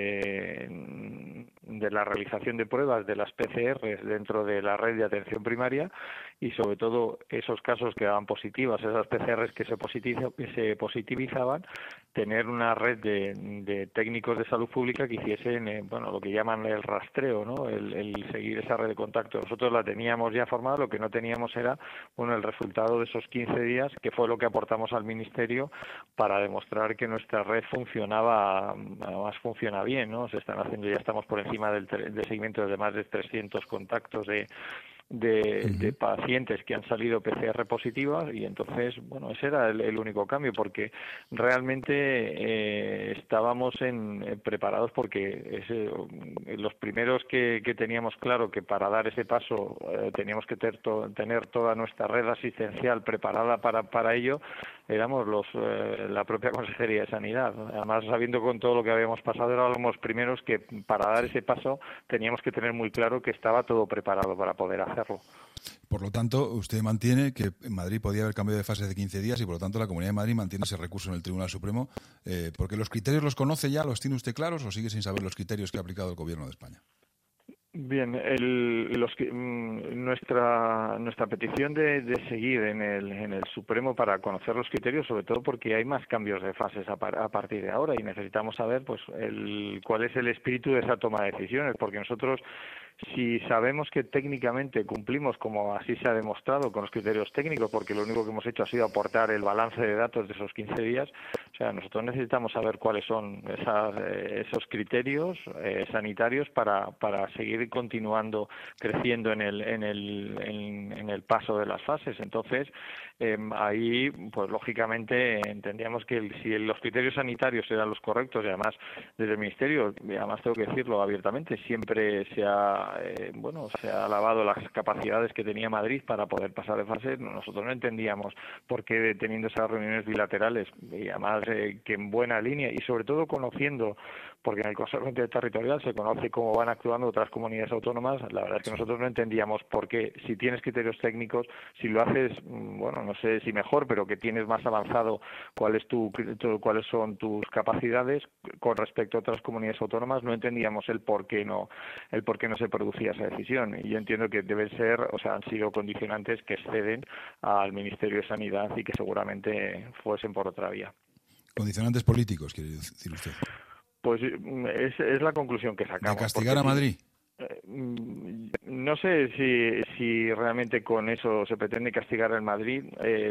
la realización de pruebas de las PCR dentro de la red de atención primaria y sobre todo esos casos que daban positivas, esas PCR que se positivizaban, tener una red de técnicos de salud pública que hiciesen lo que llaman el rastreo, ¿no? El seguir esa red de contacto. Nosotros la teníamos ya formada, lo que no teníamos era el resultado de esos 15 días, que fue lo que aportamos al Ministerio para demostrar que nuestra red funcionaba, además funciona bien, ¿no? Ya estamos por encima del seguimiento de más de 300 contactos de pacientes que han salido PCR positivas y entonces, ese era el único cambio porque realmente estábamos preparados porque los primeros que teníamos claro que para dar ese paso teníamos que tener toda nuestra red asistencial preparada para ello, éramos la propia Consejería de Sanidad. Además, sabiendo con todo lo que habíamos pasado, éramos los primeros que para dar ese paso teníamos que tener muy claro que estaba todo preparado para poder hacerlo. Por lo tanto, usted mantiene que en Madrid podía haber cambio de fase de 15 días y por lo tanto la Comunidad de Madrid mantiene ese recurso en el Tribunal Supremo Porque los criterios los conoce ya, ¿los tiene usted claros o sigue sin saber los criterios que ha aplicado el Gobierno de España? Bien, nuestra petición de seguir en el Supremo para conocer los criterios, sobre todo porque hay más cambios de fases a partir de ahora y necesitamos saber pues cuál es el espíritu de esa toma de decisiones, porque nosotros, si sabemos que técnicamente cumplimos, como así se ha demostrado, con los criterios técnicos, porque lo único que hemos hecho ha sido aportar el balance de datos de esos 15 días, o sea, nosotros necesitamos saber cuáles son esos criterios sanitarios para seguir continuando creciendo en el paso de las fases. Entonces, ahí, pues lógicamente entendíamos que si los criterios sanitarios eran los correctos, y además desde el Ministerio, y además tengo que decirlo abiertamente, siempre se ha alabado las capacidades que tenía Madrid para poder pasar de fase. Nosotros no entendíamos por qué, teniendo esas reuniones bilaterales y además que en buena línea y sobre todo conociendo, porque en el Consejo Interterritorial se conoce cómo van actuando otras comunidades autónomas, la verdad es que nosotros no entendíamos por qué, si tienes criterios técnicos, si lo haces, bueno, no sé si mejor, pero que tienes más avanzado cuáles son tus capacidades con respecto a otras comunidades autónomas, no entendíamos el por qué no se producía esa decisión. Y yo entiendo que deben ser, o sea, han sido condicionantes que exceden al Ministerio de Sanidad y que seguramente fuesen por otra vía. Condicionantes políticos, quiere decir usted. Pues es la conclusión que sacamos. ¿De castigar a Madrid? No sé si realmente con eso se pretende castigar al Madrid.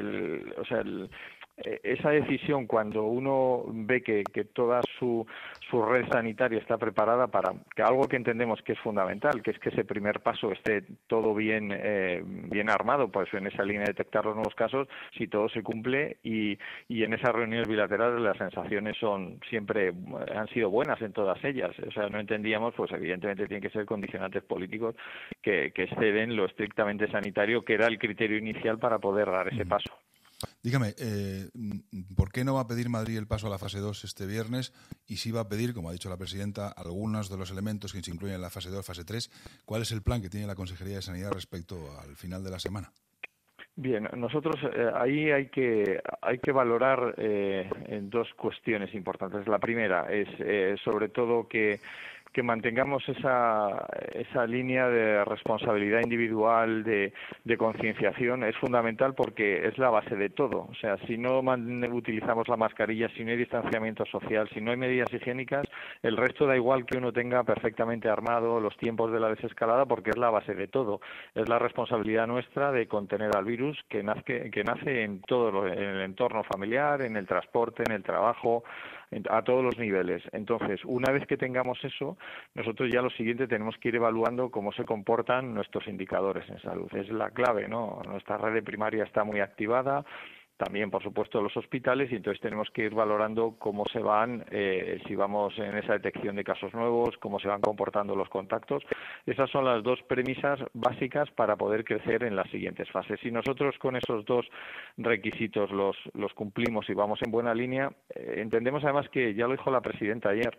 Esa decisión, cuando uno ve que toda su red sanitaria está preparada para que algo que entendemos que es fundamental, que es que ese primer paso esté todo bien armado, pues en esa línea de detectar los nuevos casos, si todo se cumple y en esas reuniones bilaterales las sensaciones han sido buenas en todas ellas. O sea, no entendíamos, pues evidentemente tienen que ser condicionantes políticos que exceden lo estrictamente sanitario, que era el criterio inicial para poder dar ese paso. Dígame, ¿por qué no va a pedir Madrid el paso a la fase 2 este viernes? Y si va a pedir, como ha dicho la presidenta, algunos de los elementos que se incluyen en la fase 2, fase 3. ¿Cuál es el plan que tiene la Consejería de Sanidad respecto al final de la semana? Bien, nosotros ahí hay que valorar en dos cuestiones importantes. La primera es sobre todo que mantengamos esa línea de responsabilidad individual, de concienciación. Es fundamental porque es la base de todo. O sea, si no utilizamos la mascarilla, si no hay distanciamiento social, si no hay medidas higiénicas, el resto da igual que uno tenga perfectamente armado los tiempos de la desescalada, porque es la base de todo. Es la responsabilidad nuestra de contener al virus que nace en todo en el entorno familiar, en el transporte, en el trabajo, a todos los niveles. Entonces, una vez que tengamos eso, nosotros ya lo siguiente tenemos que ir evaluando cómo se comportan nuestros indicadores en salud. Es la clave, ¿no? Nuestra red primaria está muy activada, también, por supuesto, los hospitales, y entonces tenemos que ir valorando cómo se van, si vamos en esa detección de casos nuevos, cómo se van comportando los contactos. Esas son las dos premisas básicas para poder crecer en las siguientes fases. Si nosotros con esos dos requisitos los cumplimos y vamos en buena línea, entendemos además que, ya lo dijo la presidenta ayer,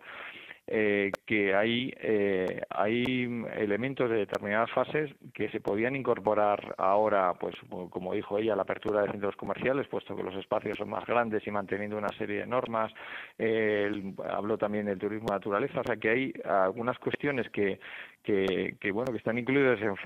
que hay elementos de determinadas fases que se podían incorporar ahora, pues como dijo ella, la apertura de centros comerciales, puesto que los espacios son más grandes y manteniendo una serie de normas. Habló también del turismo de naturaleza, o sea que hay algunas cuestiones que están incluidas en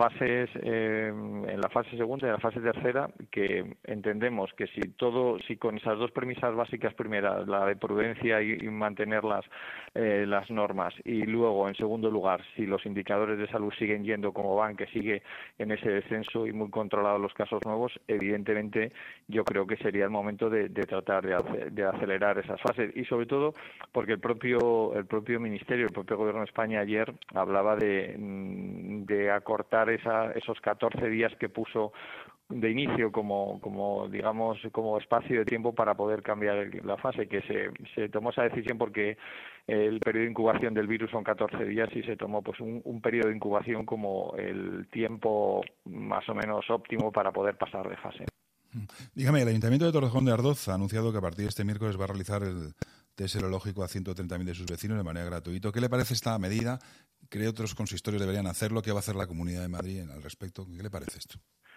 la fase segunda y en la fase tercera, que entendemos que si con esas dos premisas básicas, primera, la de prudencia y mantener las normas, y luego, en segundo lugar, si los indicadores de salud siguen yendo como van, que sigue en ese descenso y muy controlados los casos nuevos, evidentemente yo creo que sería el momento de tratar de acelerar esas fases, y sobre todo porque el propio Ministerio, el propio Gobierno de España ayer hablaba de acortar esos 14 días que puso de inicio como espacio de tiempo para poder cambiar la fase, que se tomó esa decisión porque el periodo de incubación del virus son 14 días y se tomó pues un periodo de incubación como el tiempo más o menos óptimo para poder pasar de fase. Dígame, el Ayuntamiento de Torrejón de Ardoz ha anunciado que a partir de este miércoles va a realizar el test serológico a 130.000 de sus vecinos de manera gratuita. ¿Qué le parece esta medida? ¿Cree otros consistorios deberían hacerlo? ¿Qué va a hacer la Comunidad de Madrid al respecto? ¿Qué le parece esto?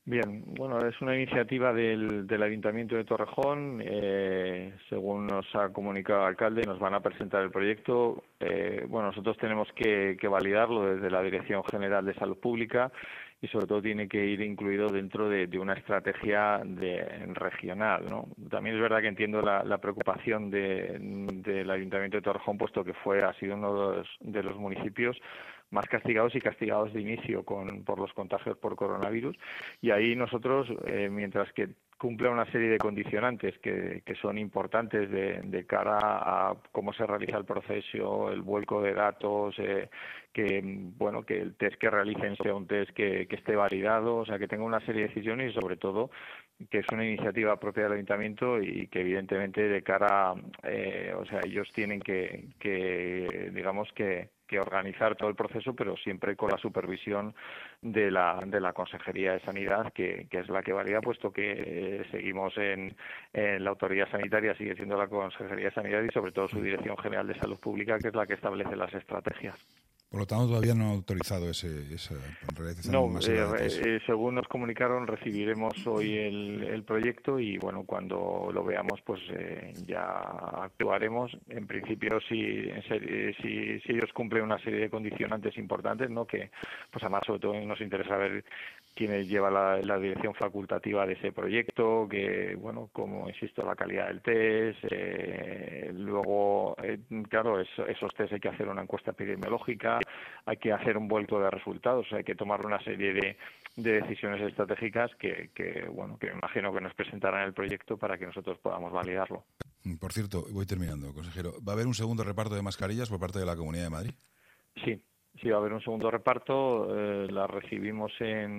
Bien, bueno, es una iniciativa del Ayuntamiento de Torrejón. Según nos ha comunicado el alcalde, nos van a presentar el proyecto. Bueno, nosotros tenemos que validarlo desde la Dirección General de Salud Pública y sobre todo tiene que ir incluido dentro de una estrategia regional, ¿no? También es verdad que entiendo la preocupación del Ayuntamiento de Torrejón, puesto que ha sido uno de los municipios más castigados de inicio por los contagios por coronavirus, y ahí nosotros, mientras que cumpla una serie de condicionantes que son importantes de cara a cómo se realiza el proceso, el vuelco de datos, que el test que realicen sea un test que esté validado, o sea, que tenga una serie de decisiones y sobre todo que es una iniciativa propia del Ayuntamiento y que evidentemente de cara, ellos tienen que digamos que organizar todo el proceso, pero siempre con la supervisión de la Consejería de Sanidad, que es la que valida, puesto que seguimos en la autoridad sanitaria, sigue siendo la Consejería de Sanidad y sobre todo su Dirección General de Salud Pública, que es la que establece las estrategias. Por lo tanto, todavía no ha autorizado esa realización. No, según nos comunicaron, recibiremos hoy el proyecto y, bueno, cuando lo veamos, pues ya actuaremos. En principio, si ellos cumplen una serie de condicionantes importantes, ¿no? Que, pues además, sobre todo nos interesa ver quién lleva la dirección facultativa de ese proyecto, que, bueno, como insisto, la calidad del test, luego, claro, esos test hay que hacer una encuesta epidemiológica, hay que hacer un vuelco de resultados, hay que tomar una serie de decisiones estratégicas que me imagino que nos presentarán el proyecto para que nosotros podamos validarlo. Por cierto, voy terminando, consejero. ¿Va a haber un segundo reparto de mascarillas por parte de la Comunidad de Madrid? Sí, va a haber un segundo reparto. La recibimos en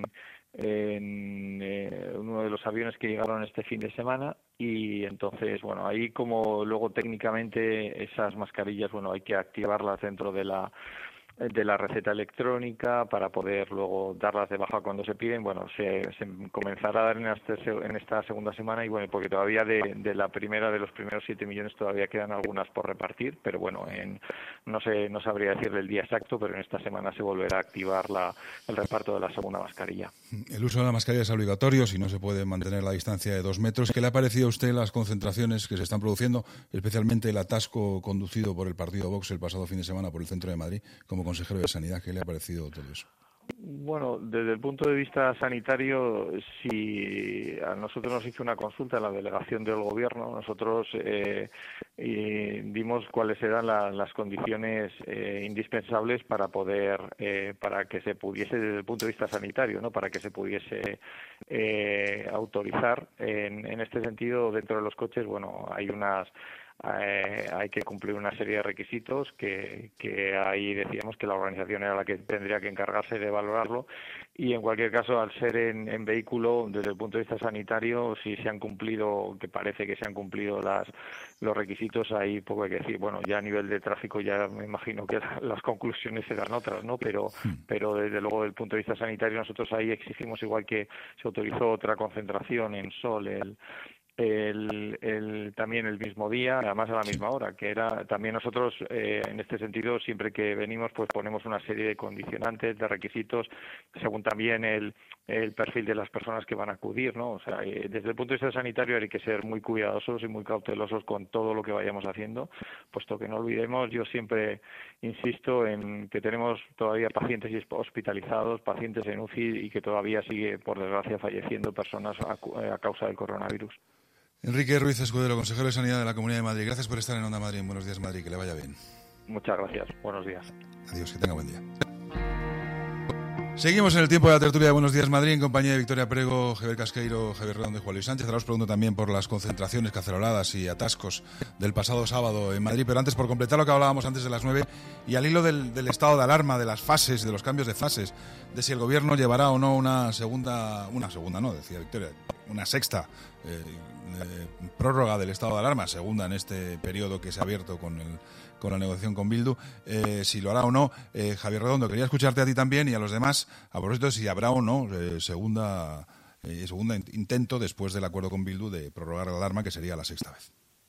uno de los aviones que llegaron este fin de semana y entonces, bueno, ahí como luego técnicamente esas mascarillas, bueno, hay que activarlas dentro de la receta electrónica para poder luego darlas de baja cuando se piden. Bueno, se comenzará a dar en esta segunda semana y bueno, porque todavía de la primera, de los primeros 7 millones todavía quedan algunas por repartir, pero bueno, no sabría decirle el día exacto, pero en esta semana se volverá a activar el reparto de la segunda mascarilla. El uso de la mascarilla es obligatorio si no se puede mantener la distancia de 2 metros. ¿Qué le ha parecido a usted las concentraciones que se están produciendo, especialmente el atasco conducido por el partido Vox el pasado fin de semana por el centro de Madrid? Como consejero de Sanidad, ¿qué le ha parecido todo eso? Bueno, desde el punto de vista sanitario, si a nosotros nos hizo una consulta en la delegación del Gobierno, nosotros dimos cuáles eran las condiciones indispensables para que se pudiese, desde el punto de vista sanitario, ¿no? Para que se pudiese autorizar. En este sentido, dentro de los coches, bueno, hay que cumplir una serie de requisitos que ahí decíamos que la organización era la que tendría que encargarse de valorarlo y en cualquier caso al ser en vehículo desde el punto de vista sanitario si se han cumplido, que parece que se han cumplido los requisitos, ahí poco hay que decir. Bueno, ya a nivel de tráfico ya me imagino que las conclusiones serán otras, ¿no? Pero desde luego desde el punto de vista sanitario nosotros ahí exigimos, igual que se autorizó otra concentración en Sol también el mismo día, además a la misma hora, que era también nosotros en este sentido siempre que venimos pues ponemos una serie de condicionantes, de requisitos, según también el perfil de las personas que van a acudir, ¿no? O sea, desde el punto de vista sanitario hay que ser muy cuidadosos y muy cautelosos con todo lo que vayamos haciendo, puesto que no olvidemos, yo siempre insisto en que tenemos todavía pacientes hospitalizados, pacientes en UCI y que todavía sigue, por desgracia, falleciendo personas a causa del coronavirus. Enrique Ruiz Escudero, consejero de Sanidad de la Comunidad de Madrid. Gracias por estar en Onda Madrid. Buenos días, Madrid. Que le vaya bien. Muchas gracias. Buenos días. Adiós. Que tenga buen día. Seguimos en el tiempo de la tertulia de Buenos Días Madrid en compañía de Victoria Prego, Javier Casqueiro, Javier Redondo y Juan Luis Sánchez. Ahora os pregunto también por las concentraciones, caceroladas y atascos del pasado sábado en Madrid. Pero antes, por completar lo que hablábamos antes de las 9 y al hilo del estado de alarma, de las fases, de los cambios de fases, de si el Gobierno llevará o no una sexta prórroga del estado de alarma, segunda en este periodo que se ha abierto con la negociación con Bildu, si lo hará o no. Javier Redondo, quería escucharte a ti también y a los demás a propósito de si habrá o no segunda intento después del acuerdo con Bildu de prorrogar la alarma, que sería la sexta vez.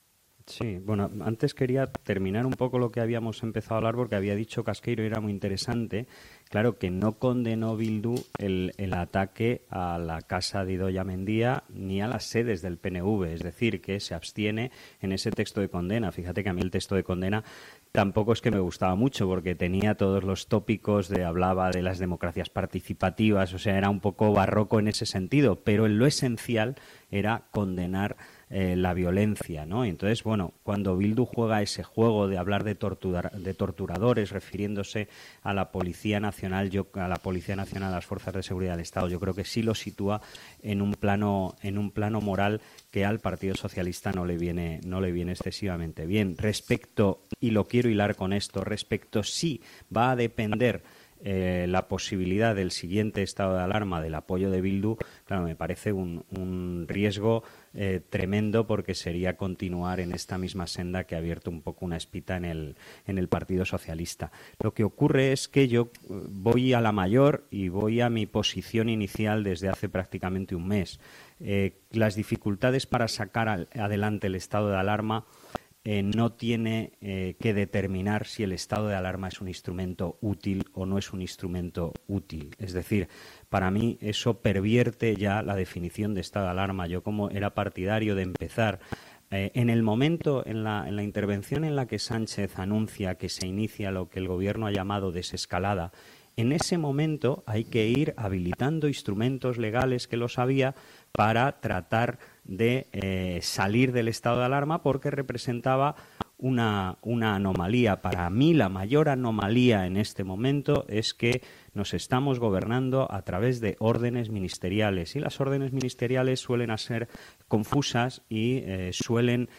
Sí, bueno, antes quería terminar un poco lo que habíamos empezado a hablar porque había dicho Casqueiro y era muy interesante. Claro que no condenó Bildu el ataque a la casa de Idoia Mendia ni a las sedes del PNV, es decir, que se abstiene en ese texto de condena. Fíjate que a mí el texto de condena tampoco es que me gustaba mucho porque tenía todos los tópicos hablaba de las democracias participativas, o sea, era un poco barroco en ese sentido, pero en lo esencial era condenar la violencia, ¿no? Entonces, bueno, cuando Bildu juega ese juego de hablar de torturadores, refiriéndose a la Policía Nacional, a las Fuerzas de Seguridad del Estado, yo creo que sí lo sitúa en un plano moral que al Partido Socialista no le viene excesivamente bien. Respecto, y lo quiero hilar con esto, sí va a depender la posibilidad del siguiente estado de alarma del apoyo de Bildu, claro, me parece un riesgo tremendo porque sería continuar en esta misma senda que ha abierto un poco una espita en el Partido Socialista. Lo que ocurre es que yo voy a la mayor y voy a mi posición inicial desde hace prácticamente un mes. Las dificultades para sacar adelante el estado de alarma no tiene que determinar si el estado de alarma es un instrumento útil o no es un instrumento útil. Es decir, para mí eso pervierte ya la definición de estado de alarma. Yo, como era partidario de empezar en el momento, en la intervención en la que Sánchez anuncia que se inicia lo que el Gobierno ha llamado desescalada, en ese momento hay que ir habilitando instrumentos legales que los había para tratar de salir del estado de alarma porque representaba una anomalía. Para mí la mayor anomalía en este momento es que nos estamos gobernando a través de órdenes ministeriales y las órdenes ministeriales suelen ser confusas y suelen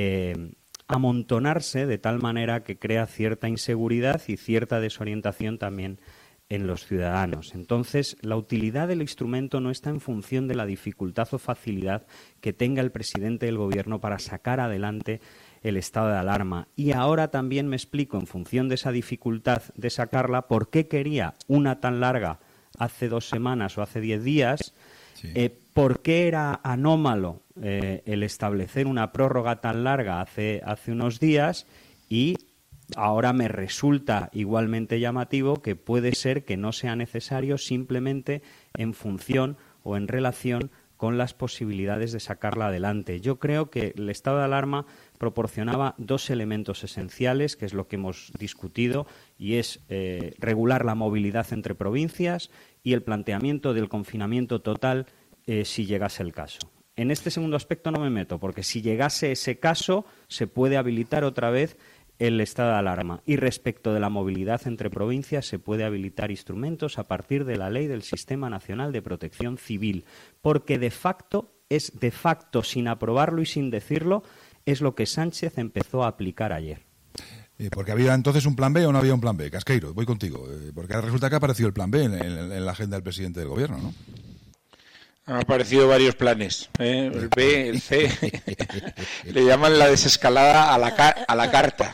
amontonarse de tal manera que crea cierta inseguridad y cierta desorientación también en los ciudadanos. Entonces, la utilidad del instrumento no está en función de la dificultad o facilidad que tenga el presidente del Gobierno para sacar adelante el estado de alarma. Y ahora también me explico, en función de esa dificultad de sacarla, por qué quería una tan larga hace 2 semanas o hace 10 días, por qué era anómalo el establecer una prórroga tan larga hace unos días y ahora me resulta igualmente llamativo que puede ser que no sea necesario simplemente en función o en relación con las posibilidades de sacarla adelante. Yo creo que el estado de alarma proporcionaba 2 elementos esenciales, que es lo que hemos discutido, y es regular la movilidad entre provincias y el planteamiento del confinamiento total si llegase el caso. En este segundo aspecto no me meto, porque si llegase ese caso se puede habilitar otra vez el estado de alarma. Y respecto de la movilidad entre provincias, se puede habilitar instrumentos a partir de la ley del Sistema Nacional de Protección Civil, porque de facto, sin aprobarlo y sin decirlo, es lo que Sánchez empezó a aplicar ayer. ¿Porque había entonces un plan B o no había un plan B? Casqueiro, voy contigo. Porque ahora resulta que ha aparecido el plan B en la agenda del presidente del Gobierno, ¿no? Han aparecido varios planes, el B, el C. Le llaman la desescalada a la carta.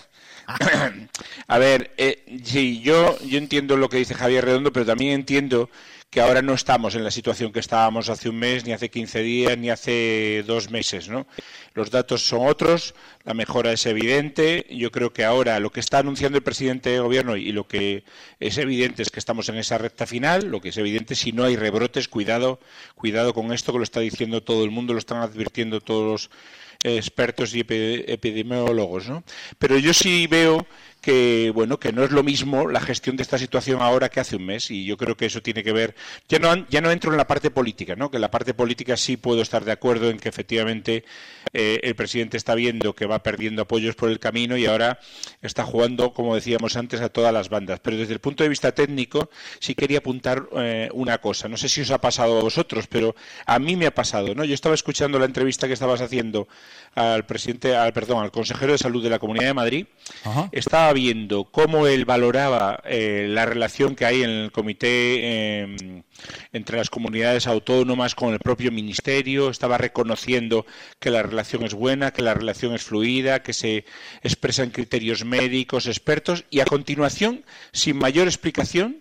A ver, sí, yo entiendo lo que dice Javier Redondo, pero también entiendo que ahora no estamos en la situación que estábamos hace un mes, ni hace 15 días, ni hace 2 meses, ¿no? Los datos son otros, la mejora es evidente. Yo creo que ahora lo que está anunciando el presidente de Gobierno y lo que es evidente es que estamos en esa recta final. Lo que es evidente, si no hay rebrotes, cuidado con esto, que lo está diciendo todo el mundo, lo están advirtiendo todos los expertos y epidemiólogos, ¿no? Pero yo sí veo que no es lo mismo la gestión de esta situación ahora que hace un mes, y yo creo que eso tiene que ver, ya no entro en la parte política, ¿no? Que en la parte política sí puedo estar de acuerdo en que efectivamente el presidente está viendo que va perdiendo apoyos por el camino y ahora está jugando, como decíamos antes, a todas las bandas. Pero desde el punto de vista técnico sí quería apuntar una cosa. No sé si os ha pasado a vosotros, pero a mí me ha pasado, ¿no? Yo estaba escuchando la entrevista que estabas haciendo al consejero de Salud de la Comunidad de Madrid. Ajá. Estaba viendo cómo él valoraba la relación que hay en el comité entre las comunidades autónomas con el propio ministerio. Estaba reconociendo que la relación es buena, que la relación es fluida, que se expresan criterios médicos, expertos, y a continuación, sin mayor explicación,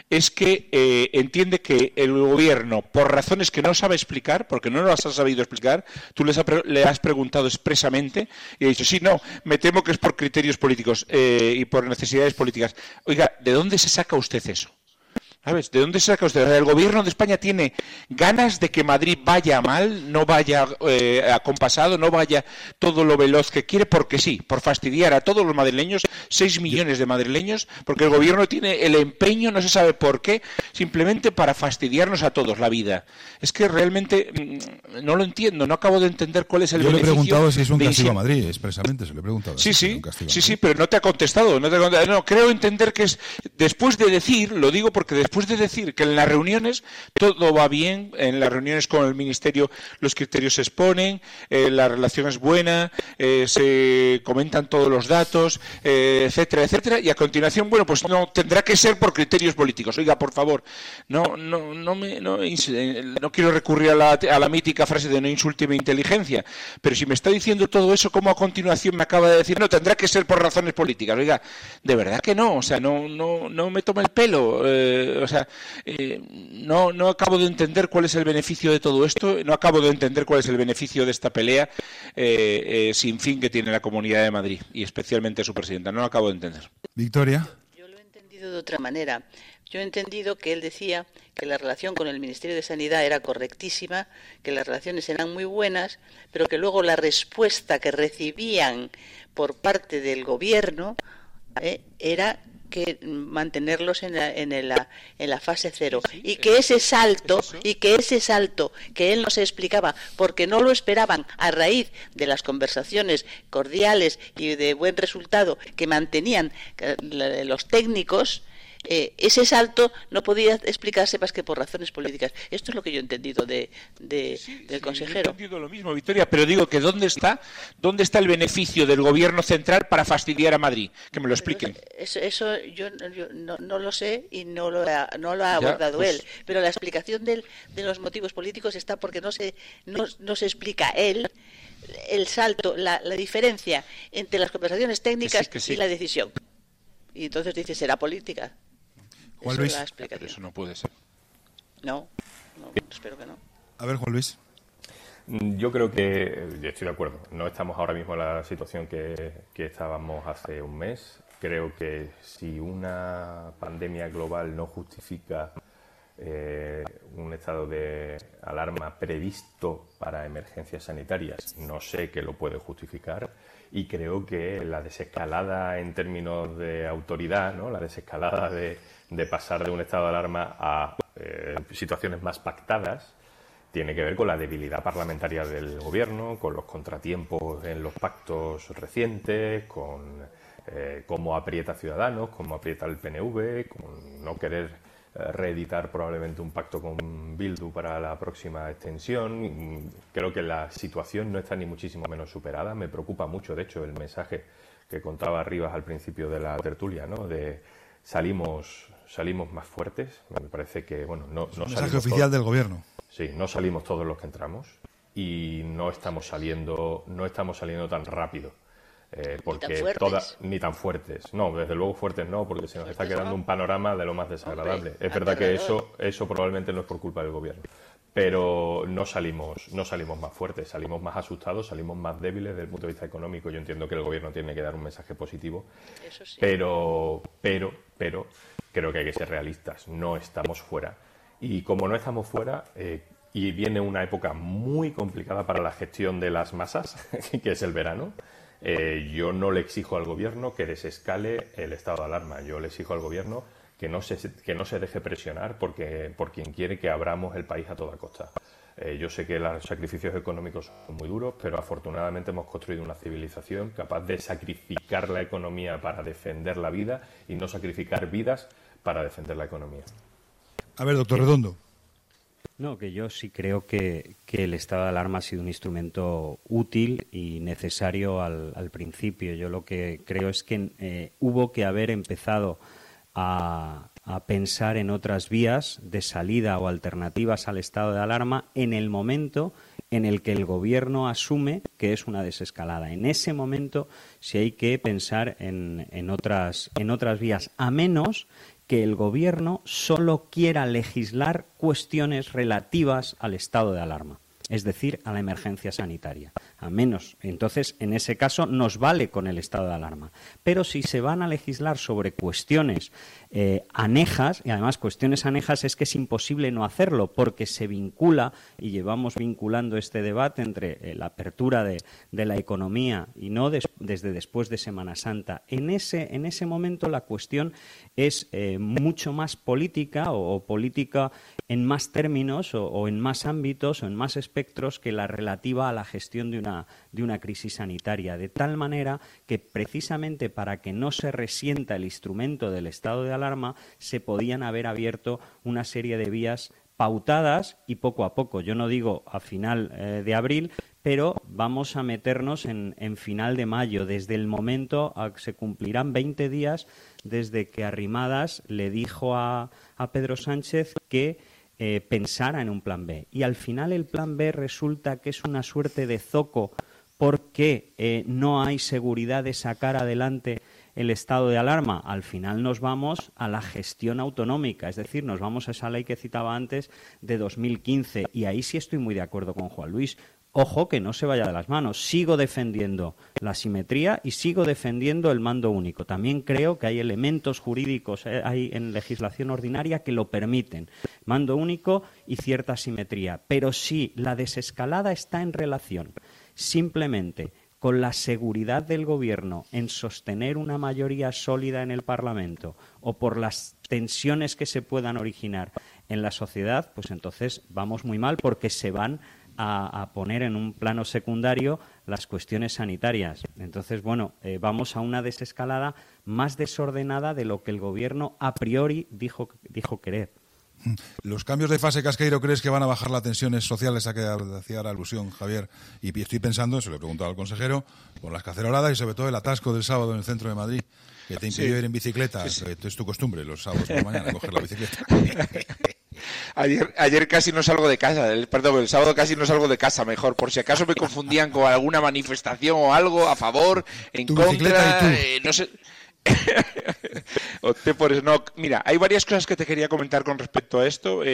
es que entiende que el gobierno, por razones que no sabe explicar, porque no las ha sabido explicar, tú le has preguntado expresamente y ha dicho, sí, no, me temo que es por criterios políticos y por necesidades políticas. Oiga, ¿de dónde se saca usted eso? ¿Sabes? ¿De dónde se saca usted? ¿El gobierno de España tiene ganas de que Madrid vaya mal, no vaya acompasado, no vaya todo lo veloz que quiere? Porque sí, por fastidiar a todos los madrileños, 6 millones de madrileños, porque el gobierno tiene el empeño, no se sabe por qué, simplemente para fastidiarnos a todos la vida. Es que realmente no lo entiendo, no acabo de entender cuál es el beneficio. Yo le he preguntado si es un castigo a Madrid, expresamente, se lo he preguntado. Sí, pero no te ha contestado. No, creo entender que es, después de decir, lo digo porque después de decir que en las reuniones todo va bien, en las reuniones con el Ministerio los criterios se exponen, la relación es buena, se comentan todos los datos, etcétera, etcétera, y a continuación, bueno, pues no tendrá que ser por criterios políticos. Oiga, por favor, no quiero recurrir a la mítica frase de no insulte mi inteligencia, pero si me está diciendo todo eso, ¿cómo a continuación me acaba de decir no, tendrá que ser por razones políticas? Oiga, de verdad que no, o sea, no me toma el pelo. O sea, no acabo de entender cuál es el beneficio de todo esto, no acabo de entender cuál es el beneficio de esta pelea sin fin que tiene la Comunidad de Madrid y especialmente su presidenta. No lo acabo de entender. Victoria. Yo lo he entendido de otra manera. Yo he entendido que él decía que la relación con el Ministerio de Sanidad era correctísima, que las relaciones eran muy buenas, pero que luego la respuesta que recibían por parte del gobierno era que mantenerlos en la fase cero, y que ese salto que él no se explicaba porque no lo esperaban a raíz de las conversaciones cordiales y de buen resultado que mantenían los técnicos, ese salto no podía explicarse más que por razones políticas. Esto es lo que yo he entendido del consejero. Yo he entendido lo mismo, Victoria, pero digo que ¿dónde está el beneficio del gobierno central para fastidiar a Madrid? Que me lo expliquen. Eso yo no lo sé y no lo ha abordado él, pero la explicación de los motivos políticos está porque no se explica él el salto, la diferencia entre las conversaciones técnicas y la decisión. Y entonces dice, será política. Juan Luis. Pero eso no puede ser. No, espero que no. A ver, Juan Luis. Yo creo que, estoy de acuerdo, no estamos ahora mismo en la situación que estábamos hace un mes. Creo que si una pandemia global no justifica un estado de alarma previsto para emergencias sanitarias, no sé qué lo puede justificar. Y creo que la desescalada en términos de autoridad, ¿no? La desescalada de pasar de un estado de alarma a situaciones más pactadas, tiene que ver con la debilidad parlamentaria del gobierno, con los contratiempos en los pactos recientes, con cómo aprieta Ciudadanos, cómo aprieta el PNV, con no querer reeditar probablemente un pacto con Bildu para la próxima extensión. Creo que la situación no está ni muchísimo menos superada. Me preocupa mucho, de hecho, el mensaje que contaba Rivas al principio de la tertulia, ¿no? De salimos más fuertes. Me parece que, bueno, no mensaje oficial del gobierno. Sí, no salimos todos los que entramos y no estamos saliendo tan rápido. Porque ni tan fuertes. No, desde luego fuertes no, porque se nos está quedando un panorama de lo más desagradable. Es verdad que eso probablemente no es por culpa del gobierno, pero no salimos más fuertes, salimos más asustados, salimos más débiles desde el punto de vista económico. Yo entiendo que el gobierno tiene que dar un mensaje positivo, eso sí. pero creo que hay que ser realistas. No estamos fuera. Y como no estamos fuera, y viene una época muy complicada para la gestión de las masas, que es el verano, yo no le exijo al gobierno que desescale el estado de alarma. Yo le exijo al gobierno que no se deje presionar por quien quiere que abramos el país a toda costa. Yo sé que los sacrificios económicos son muy duros, pero afortunadamente hemos construido una civilización capaz de sacrificar la economía para defender la vida y no sacrificar vidas para defender la economía. A ver, doctor Redondo. No, que yo sí creo que el estado de alarma ha sido un instrumento útil y necesario al principio. Yo lo que creo es que hubo que haber empezado a pensar en otras vías de salida o alternativas al estado de alarma en el momento en el que el Gobierno asume que es una desescalada. En ese momento sí hay que pensar en otras vías, a menos que el Gobierno solo quiera legislar cuestiones relativas al estado de alarma, es decir, a la emergencia sanitaria. A menos, entonces, en ese caso, nos vale con el estado de alarma. Pero si se van a legislar sobre cuestiones anejas, y además cuestiones anejas es que es imposible no hacerlo, porque se vincula, y llevamos vinculando este debate entre la apertura de la economía y no desde después de Semana Santa. En ese momento la cuestión es mucho más política o política en más términos o en más ámbitos o en más espectros que la relativa a la gestión de una crisis sanitaria, de tal manera que precisamente para que no se resienta el instrumento del estado de alarma se podían haber abierto una serie de vías pautadas y poco a poco. Yo no digo a final de abril, pero vamos a meternos en final de mayo. Desde el momento se cumplirán 20 días desde que Arrimadas le dijo a Pedro Sánchez que pensara en un plan B. Y al final el plan B resulta que es una suerte de zoco porque no hay seguridad de sacar adelante el estado de alarma. Al final nos vamos a la gestión autonómica, es decir, nos vamos a esa ley que citaba antes de 2015. Y ahí sí estoy muy de acuerdo con Juan Luis. Ojo que no se vaya de las manos. Sigo defendiendo la simetría y sigo defendiendo el mando único. También creo que hay elementos jurídicos hay en legislación ordinaria que lo permiten. Mando único y cierta simetría. Pero si la desescalada está en relación simplemente con la seguridad del Gobierno en sostener una mayoría sólida en el Parlamento o por las tensiones que se puedan originar en la sociedad, pues entonces vamos muy mal porque se van a poner en un plano secundario las cuestiones sanitarias. Entonces, bueno, vamos a una desescalada más desordenada de lo que el Gobierno a priori dijo querer. ¿Los cambios de fase, Casqueiro, crees que van a bajar las tensiones sociales a que hacía alusión Javier? Y estoy pensando, se lo he preguntado al consejero, con las caceroladas y sobre todo el atasco del sábado en el centro de Madrid, que te impidió ir en bicicleta. Sí. Es tu costumbre los sábados por la mañana coger la bicicleta. Ayer casi no salgo de casa, el sábado casi no salgo de casa, mejor, por si acaso me confundían con alguna manifestación o algo a favor, en contra, no sé. Mira, hay varias cosas que te quería comentar con respecto a esto,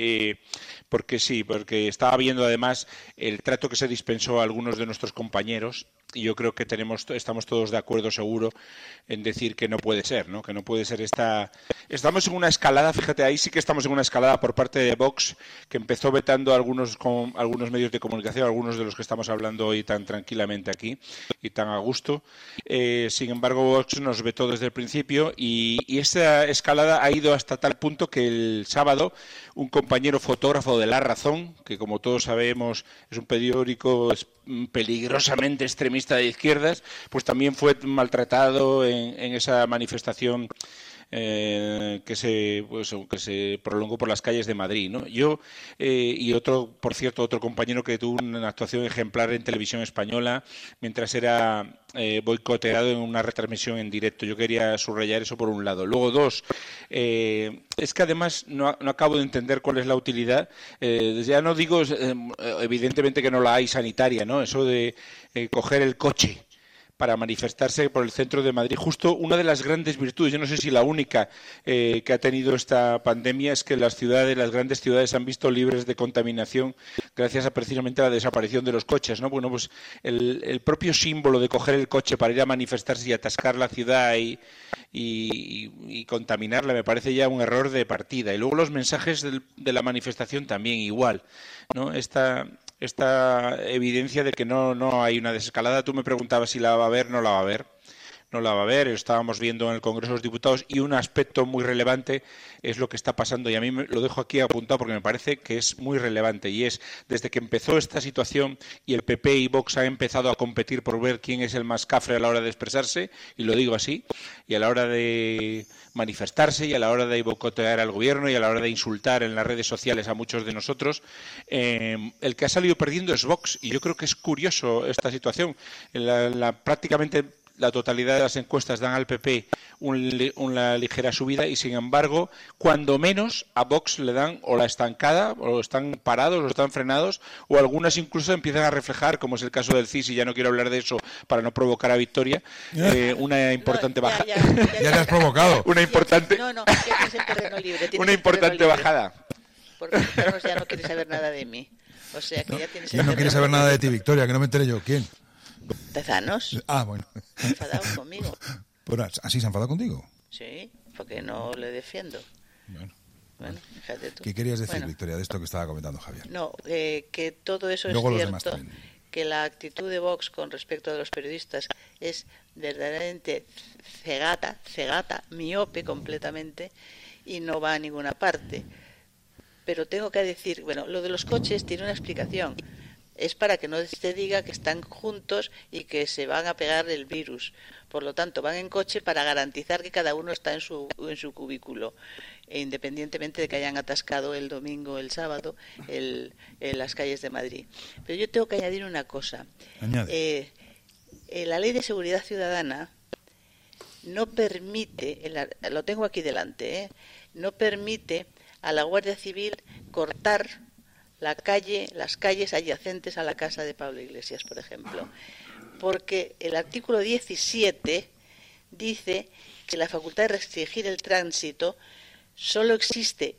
porque estaba viendo además el trato que se dispensó a algunos de nuestros compañeros y yo creo que estamos todos de acuerdo seguro en decir que no puede ser, ¿no? Que no puede ser estamos en una escalada, fíjate, ahí sí que estamos en una escalada por parte de Vox, que empezó vetando algunos medios de comunicación, algunos de los que estamos hablando hoy tan tranquilamente aquí y tan a gusto. Sin embargo, Vox nos vetó desde el principio y esa escalada ha ido hasta tal punto que el sábado un compañero fotógrafo de La Razón, que como todos sabemos es un periódico peligrosamente extremista de izquierdas, pues también fue maltratado en esa manifestación que se prolongó por las calles de Madrid, ¿no? Yo y otro compañero que tuvo una actuación ejemplar en televisión española mientras era boicoteado en una retransmisión en directo. Yo quería subrayar eso por un lado. Luego, dos, es que además no acabo de entender cuál es la utilidad. Ya no digo, evidentemente que no la hay sanitaria, ¿no? Eso de coger el coche para manifestarse por el centro de Madrid. Justo una de las grandes virtudes, yo no sé si la única que ha tenido esta pandemia, es que las grandes ciudades han visto libres de contaminación gracias a precisamente la desaparición de los coches, ¿no? Bueno, pues el propio símbolo de coger el coche para ir a manifestarse y atascar la ciudad y contaminarla me parece ya un error de partida. Y luego los mensajes de la manifestación también igual, ¿no? Esta evidencia de que no hay una desescalada. Tú me preguntabas si la va a haber, no la va a haber. No la va a haber, estábamos viendo en el Congreso de los Diputados y un aspecto muy relevante es lo que está pasando y a mí lo dejo aquí apuntado porque me parece que es muy relevante y es desde que empezó esta situación y el PP y Vox han empezado a competir por ver quién es el más cafre a la hora de expresarse, y lo digo así, y a la hora de manifestarse y a la hora de boicotear al gobierno y a la hora de insultar en las redes sociales a muchos de nosotros, el que ha salido perdiendo es Vox y yo creo que es curioso esta situación. Prácticamente la totalidad de las encuestas dan al PP una ligera subida, y sin embargo, cuando menos a Vox le dan o la estancada, o están parados, o están frenados, o algunas incluso empiezan a reflejar, como es el caso del CIS, y ya no quiero hablar de eso para no provocar a Victoria, una importante bajada. Ya le has provocado. Una importante. No, ya tienes el terreno libre. Una importante bajada. Porque Carlos ya no quiere saber nada de mí. O sea que ya tienes. ¿Quién no quiere saber nada de ti, Victoria? Que no me enteré yo. ¿Quién? Tezanos. Ah, bueno. Enfadado conmigo. ¿Así se ha enfadado contigo? Sí, porque no le defiendo. Bueno, fíjate tú. ¿Qué querías decir, Victoria, de esto que estaba comentando Javier? No, que todo eso Luego es los demás cierto, también. que la actitud de Vox con respecto a los periodistas es verdaderamente cegata, miope completamente, y no va a ninguna parte. Pero tengo que decir, bueno, lo de los coches tiene una explicación. Es para que no se diga que están juntos y que se van a pegar el virus. Por lo tanto, van en coche para garantizar que cada uno está en su cubículo, independientemente de que hayan atascado el domingo o el sábado en las calles de Madrid. Pero yo tengo que añadir una cosa. Añade. La Ley de Seguridad Ciudadana no permite, lo tengo aquí delante, no permite a la Guardia Civil cortar las calles adyacentes a la casa de Pablo Iglesias, por ejemplo, porque el artículo 17 dice que la facultad de restringir el tránsito solo existe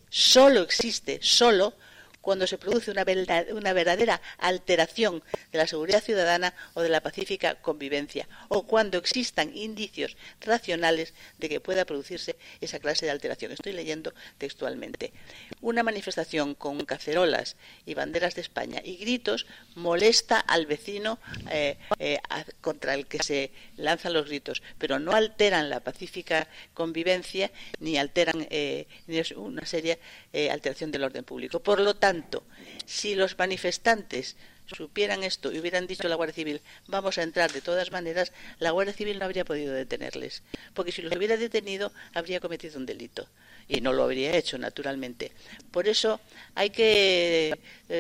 cuando se produce una verdadera alteración de la seguridad ciudadana o de la pacífica convivencia, o cuando existan indicios racionales de que pueda producirse esa clase de alteración. Estoy leyendo textualmente. Una manifestación con cacerolas y banderas de España y gritos molesta al vecino contra el que se lanzan los gritos, pero no alteran la pacífica convivencia ni alteran ni es una seria alteración del orden público. Por lo tanto, si los manifestantes supieran esto y hubieran dicho a la Guardia Civil vamos a entrar de todas maneras, la Guardia Civil no habría podido detenerles, porque si los hubiera detenido habría cometido un delito y no lo habría hecho, naturalmente. Por eso hay que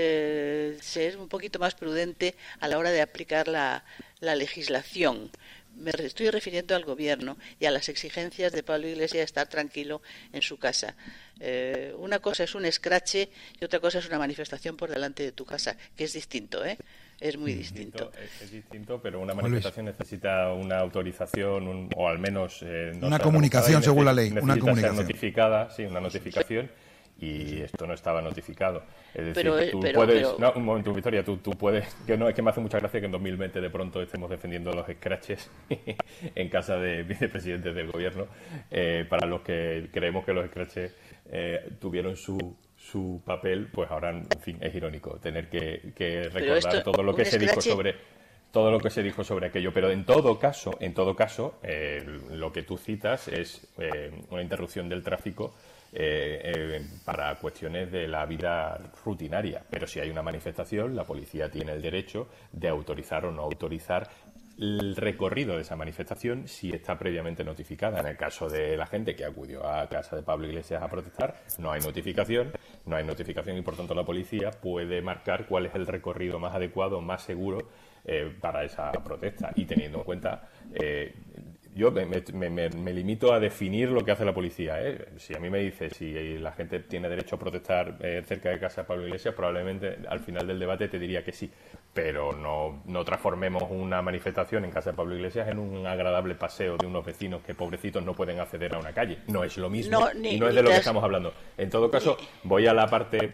ser un poquito más prudente a la hora de aplicar la legislación. Me estoy refiriendo al gobierno y a las exigencias de Pablo Iglesias de estar tranquilo en su casa. Una cosa es un escrache y otra cosa es una manifestación por delante de tu casa, que es distinto, es muy distinto. Es distinto, pero una manifestación necesita una autorización o al menos una comunicación según la ley, una comunicación ser notificada, sí, una notificación. Y esto no estaba notificado. Es decir, No, un momento, Victoria, tú puedes... Es que me hace mucha gracia que en 2020 de pronto estemos defendiendo los scratches en casa de vicepresidentes del gobierno. Para los que creemos que los scratches tuvieron su papel, pues ahora, en fin, es irónico tener que recordar todo lo que se dijo sobre aquello. Pero en todo caso, lo que tú citas es una interrupción del tráfico para cuestiones de la vida rutinaria, pero si hay una manifestación, la policía tiene el derecho de autorizar o no autorizar el recorrido de esa manifestación si está previamente notificada. En el caso de la gente que acudió a casa de Pablo Iglesias a protestar, no hay notificación y por tanto la policía puede marcar cuál es el recorrido más adecuado, más seguro para esa protesta, y teniendo en cuenta yo me limito a definir lo que hace la policía. Si a mí me dice si la gente tiene derecho a protestar cerca de casa de Pablo Iglesias, probablemente al final del debate te diría que sí, pero no transformemos una manifestación en casa de Pablo Iglesias en un agradable paseo de unos vecinos que, pobrecitos, no pueden acceder a una calle. No es lo mismo, y no es de lo que estamos hablando. En todo caso, voy a la parte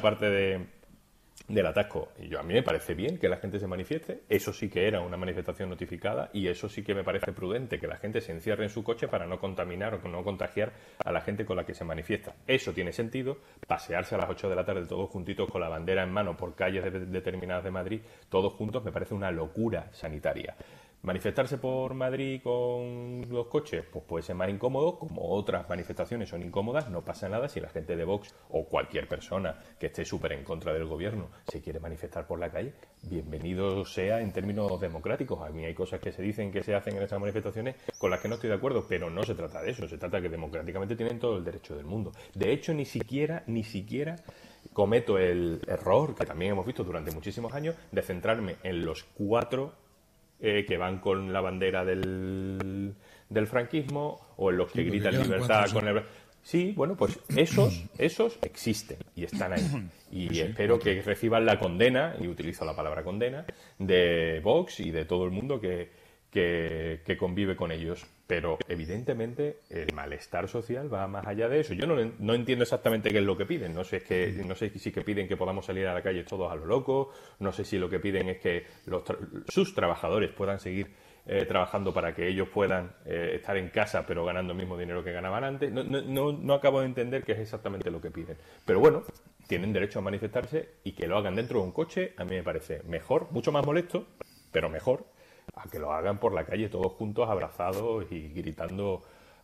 del atasco. Y a mí me parece bien que la gente se manifieste. Eso sí que era una manifestación notificada, y eso sí que me parece prudente, que la gente se encierre en su coche para no contaminar o no contagiar a la gente con la que se manifiesta. Eso tiene sentido. Pasearse a las 8 de la tarde todos juntitos con la bandera en mano por calles determinadas de Madrid, todos juntos, me parece una locura sanitaria. Manifestarse por Madrid con los coches, pues puede ser más incómodo, como otras manifestaciones son incómodas, no pasa nada. Si la gente de Vox o cualquier persona que esté súper en contra del gobierno se quiere manifestar por la calle, bienvenido sea en términos democráticos. A mí hay cosas que se dicen que se hacen en esas manifestaciones con las que no estoy de acuerdo, pero no se trata de eso, se trata de que democráticamente tienen todo el derecho del mundo. De hecho, ni siquiera cometo el error, que también hemos visto durante muchísimos años, de centrarme en los 4 que van con la bandera del del franquismo o en los que Sí, gritan porque quedan libertad 4, con el... Sí, bueno, pues esos existen y están ahí. Y espero que reciban la condena, y utilizo la palabra condena, de Vox y de todo el mundo que convive con ellos. Pero, evidentemente, el malestar social va más allá de eso. Yo no entiendo exactamente qué es lo que piden. No sé si que piden que podamos salir a la calle todos a lo loco. No sé si lo que piden es que sus trabajadores puedan seguir trabajando para que ellos puedan estar en casa pero ganando el mismo dinero que ganaban antes. No acabo de entender qué es exactamente lo que piden. Pero bueno, tienen derecho a manifestarse, y que lo hagan dentro de un coche a mí me parece mejor, mucho más molesto, pero mejor, a que lo hagan por la calle todos juntos, abrazados y gritando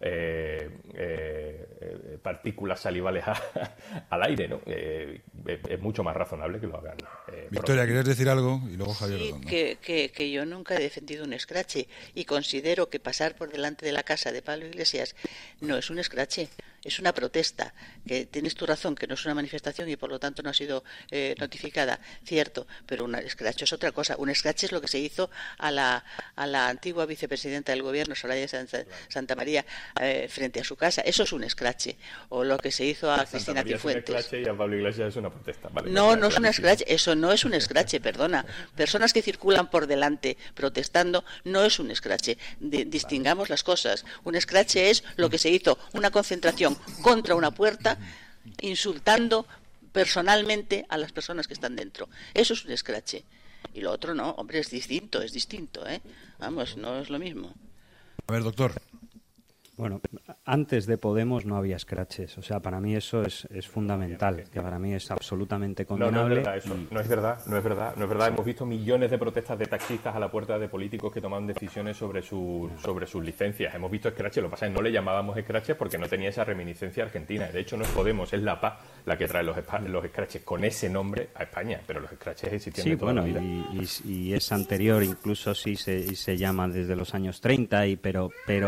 partículas salivales al aire, ¿no? Es mucho más razonable que lo hagan. Victoria, ¿querías decir algo? Y luego Javier. Sí, ¿no? que yo nunca he defendido un escrache, y considero que pasar por delante de la casa de Pablo Iglesias no es un escrache, es una protesta. Que tienes tu razón, que no es una manifestación y por lo tanto no ha sido notificada, cierto, pero un escrache es otra cosa. Un escrache es lo que se hizo a la antigua vicepresidenta del gobierno, Soraya Santa María, frente a su casa. Eso es un escrache. O lo que se hizo a Cristina Cifuentes. Es un escrache y a Pablo Iglesias es una protesta. Vale, no es un escrache. Eso no es un escrache, perdona. Personas que circulan por delante protestando no es un escrache. Distingamos las cosas. Un escrache es lo que se hizo, una concentración contra una puerta, insultando personalmente a las personas que están dentro. Eso es un escrache. Y lo otro no, hombre, es distinto, ¿eh? Vamos, no es lo mismo. A ver, doctor. Bueno, antes de Podemos no había scratches. O sea, para mí eso es fundamental, que para mí es absolutamente condenable. No es verdad eso. No es verdad. Hemos visto millones de protestas de taxistas a la puerta de políticos que toman decisiones sobre sus licencias. Hemos visto scratches. Lo que pasa es que no le llamábamos scratches porque no tenía esa reminiscencia argentina. De hecho, no es Podemos, es la PA la que trae los scratches con ese nombre a España. Pero los scratches existían de toda la vida. Y es anterior, incluso sí se llama desde los años 30, pero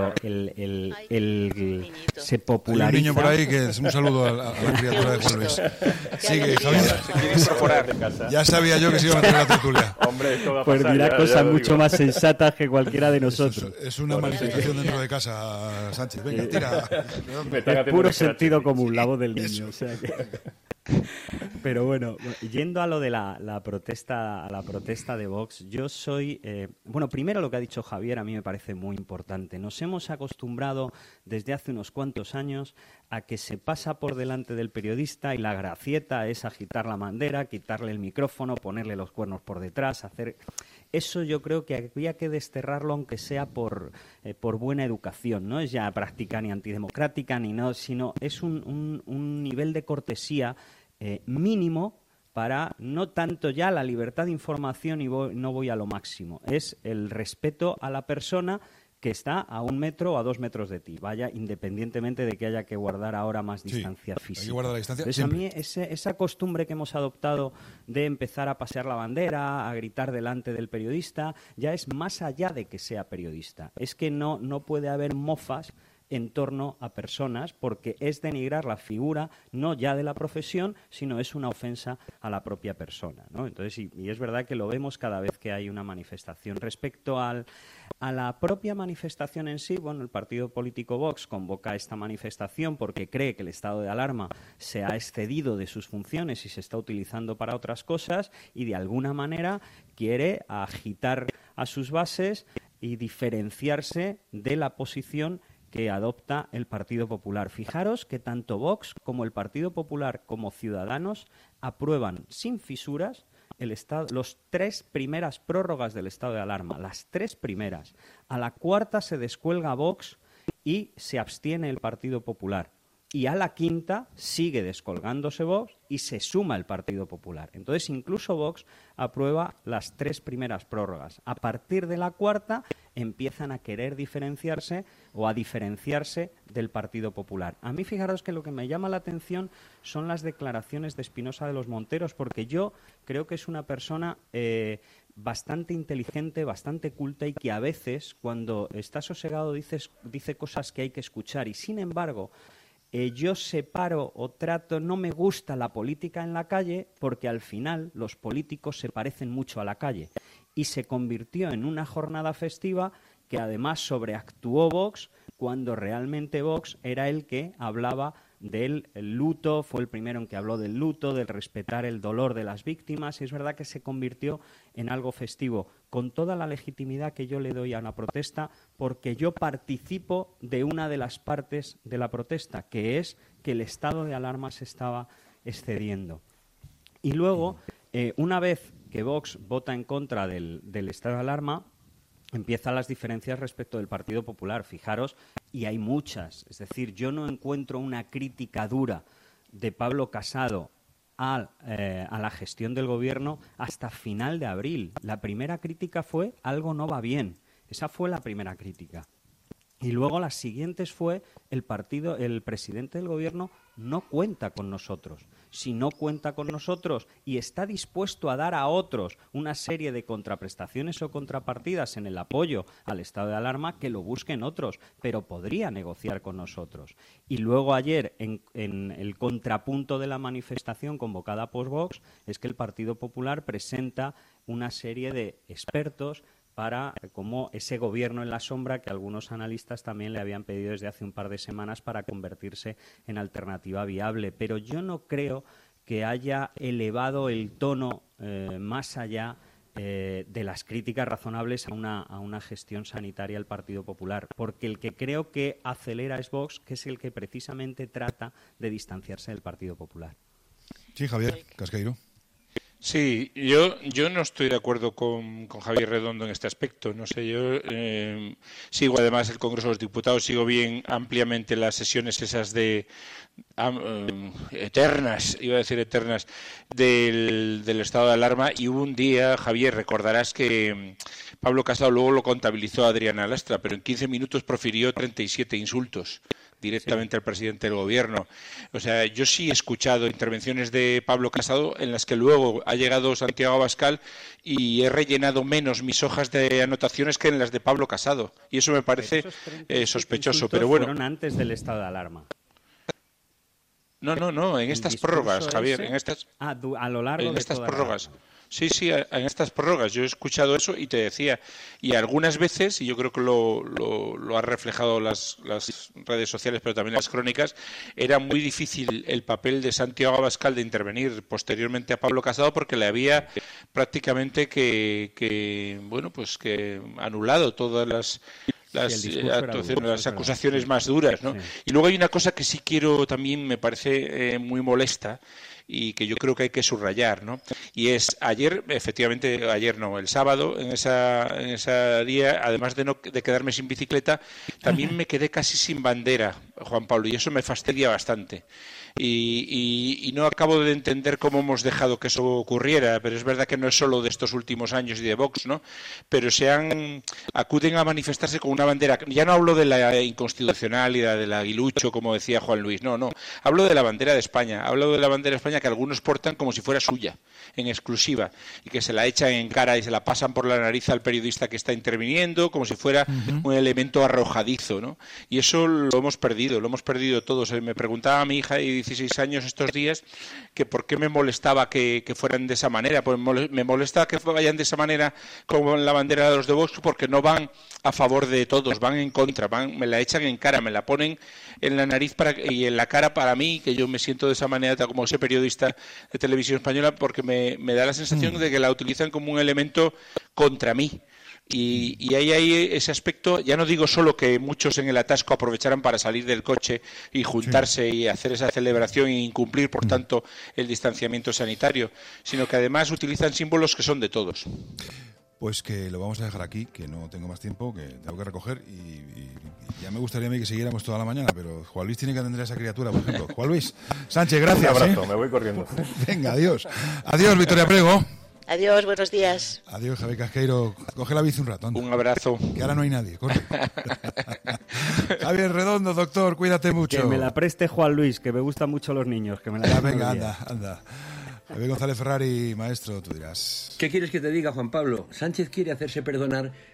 se populariza. Hay un niño por ahí que es un saludo a la criatura de Juan Luis. Sigue, Javier. Ya sabía yo que se iba a meter en la tertulia. Hombre, esto va a pues pasar, dirá ya cosas lo mucho digo. más sensatas que cualquiera de nosotros. Es una manifestación dentro de casa, Sánchez. Venga, tira. Es puro sentido común la voz del niño. O sea que... Pero bueno, yendo a lo de la protesta, a la protesta de Vox, yo soy... bueno, primero lo que ha dicho Javier a mí me parece muy importante. Nos hemos acostumbrado desde hace unos cuantos años a que se pasa por delante del periodista y la gracieta es agitar la bandera, quitarle el micrófono, ponerle los cuernos por detrás, hacer... Eso yo creo que había que desterrarlo, aunque sea por buena educación. No es ya práctica ni antidemocrática, ni no, sino es un nivel de cortesía mínimo para no tanto ya la libertad de información y no voy a lo máximo. Es el respeto a la persona que está a 1 metro o a 2 metros de ti, vaya, independientemente de que haya que guardar ahora más distancia física. Hay que guardar la distancia. Entonces, a mí esa costumbre que hemos adoptado de empezar a pasear la bandera, a gritar delante del periodista, ya es más allá de que sea periodista. Es que no puede haber mofas en torno a personas, porque es denigrar la figura no ya de la profesión, sino es una ofensa a la propia persona, ¿no? Entonces, y es verdad que lo vemos cada vez que hay una manifestación. Respecto a la propia manifestación en sí, bueno, el partido político Vox convoca esta manifestación porque cree que el estado de alarma se ha excedido de sus funciones y se está utilizando para otras cosas, y de alguna manera quiere agitar a sus bases y diferenciarse de la posición que adopta el Partido Popular. Fijaros que tanto Vox como el Partido Popular como Ciudadanos aprueban sin fisuras los 3 primeras prórrogas del estado de alarma, las 3 primeras. A la 4ª se descuelga Vox y se abstiene el Partido Popular. Y a la 5ª sigue descolgándose Vox y se suma el Partido Popular. Entonces, incluso Vox aprueba las 3 primeras prórrogas. A partir de la 4ª empiezan a querer diferenciarse o a diferenciarse del Partido Popular. A mí, fijaros que lo que me llama la atención son las declaraciones de Espinosa de los Monteros, porque yo creo que es una persona bastante inteligente, bastante culta, y que a veces, cuando está sosegado, dice cosas que hay que escuchar. Y, sin embargo, yo separo o trato, no me gusta la política en la calle, porque al final los políticos se parecen mucho a la calle, y se convirtió en una jornada festiva que además sobreactuó Vox cuando realmente Vox era el que hablaba del luto, fue el primero en que habló del luto, del respetar el dolor de las víctimas, y es verdad que se convirtió en algo festivo, con toda la legitimidad que yo le doy a una protesta, porque yo participo de una de las partes de la protesta, que es que el estado de alarma se estaba excediendo. Y luego, una vez que Vox vota en contra del estado de alarma, empiezan las diferencias respecto del Partido Popular. Fijaros, y hay muchas. Es decir, yo no encuentro una crítica dura de Pablo Casado a la gestión del Gobierno hasta final de abril. La primera crítica fue algo no va bien. Esa fue la primera crítica. Y luego las siguientes fue el presidente del Gobierno no cuenta con nosotros. Si no cuenta con nosotros y está dispuesto a dar a otros una serie de contraprestaciones o contrapartidas en el apoyo al estado de alarma, que lo busquen otros, pero podría negociar con nosotros. Y luego ayer, en el contrapunto de la manifestación convocada por Vox, es que el Partido Popular presenta una serie de expertos para como ese gobierno en la sombra que algunos analistas también le habían pedido desde hace un par de semanas para convertirse en alternativa viable. Pero yo no creo que haya elevado el tono más allá de las críticas razonables a una gestión sanitaria del Partido Popular, porque el que creo que acelera es Vox, que es el que precisamente trata de distanciarse del Partido Popular. Sí, Javier Casqueiro. Sí, yo no estoy de acuerdo con Javier Redondo en este aspecto. No sé, yo sigo además el Congreso de los Diputados, sigo bien ampliamente las sesiones esas de eternas, iba a decir eternas, del estado de alarma, y hubo un día, Javier, recordarás que Pablo Casado luego lo contabilizó a Adriana Lastra, pero en 15 minutos profirió 37 insultos directamente al presidente del Gobierno. O sea, yo sí he escuchado intervenciones de Pablo Casado en las que luego ha llegado Santiago Abascal y he rellenado menos mis hojas de anotaciones que en las de Pablo Casado. Y eso me parece sospechoso. Pero bueno, fueron antes del estado de alarma. No, en estas prórrogas, Javier, en estas... a lo largo de estas prórrogas. Sí, en estas prórrogas yo he escuchado eso y te decía, y algunas veces, y yo creo que lo ha reflejado las redes sociales, pero también las crónicas, era muy difícil el papel de Santiago Abascal de intervenir posteriormente a Pablo Casado, porque le había prácticamente que anulado todas las acusaciones más duras, ¿no? Sí. Y luego hay una cosa que sí quiero también, me parece muy molesta, y que yo creo que hay que subrayar, ¿no? Y es el sábado, en ese día, además de quedarme sin bicicleta, también me quedé casi sin bandera, Juan Pablo, y eso me fastidia bastante. Y no acabo de entender cómo hemos dejado que eso ocurriera, pero es verdad que no es solo de estos últimos años y de Vox, ¿no? Pero acuden a manifestarse con una bandera. Ya no hablo de la inconstitucionalidad, del aguilucho, como decía Juan Luis, no. Hablo de la bandera de España, que algunos portan como si fuera suya, en exclusiva, y que se la echan en cara y se la pasan por la nariz al periodista que está interviniendo, como si fuera un elemento arrojadizo, ¿no? Y eso lo hemos perdido todos. Me preguntaba a mi hija de 16 años estos días que por qué me molestaba que fueran de esa manera. Pues me molesta que vayan de esa manera como en la bandera de los de Vox, porque no van a favor de todos, van en contra, me la echan en cara, me la ponen en la nariz y en la cara para mí, que yo me siento de esa manera como ese periodista de televisión española, porque me da la sensación de que la utilizan como un elemento contra mí. Y ahí hay ese aspecto. Ya no digo solo que muchos en el atasco aprovecharan para salir del coche y juntarse y hacer esa celebración e incumplir, por tanto, el distanciamiento sanitario, sino que además utilizan símbolos que son de todos. Pues que lo vamos a dejar aquí, que no tengo más tiempo, que tengo que recoger y ya me gustaría a mí que siguiéramos toda la mañana, pero Juan Luis tiene que atender a esa criatura, por ejemplo. Juan Luis Sánchez, gracias. Un abrazo, me voy corriendo. Venga, adiós. Adiós, Victoria Prego. Adiós, buenos días. Adiós, Javier Casqueiro. Coge la bici un rato. Anda. Un abrazo. Que ahora no hay nadie, corre. Javier Redondo, doctor, cuídate mucho. Que me la preste Juan Luis, que me gustan mucho los niños. Que me la venga, anda. Javier González Ferrari, maestro, tú dirás. ¿Qué quieres que te diga, Juan Pablo? Sánchez quiere hacerse perdonar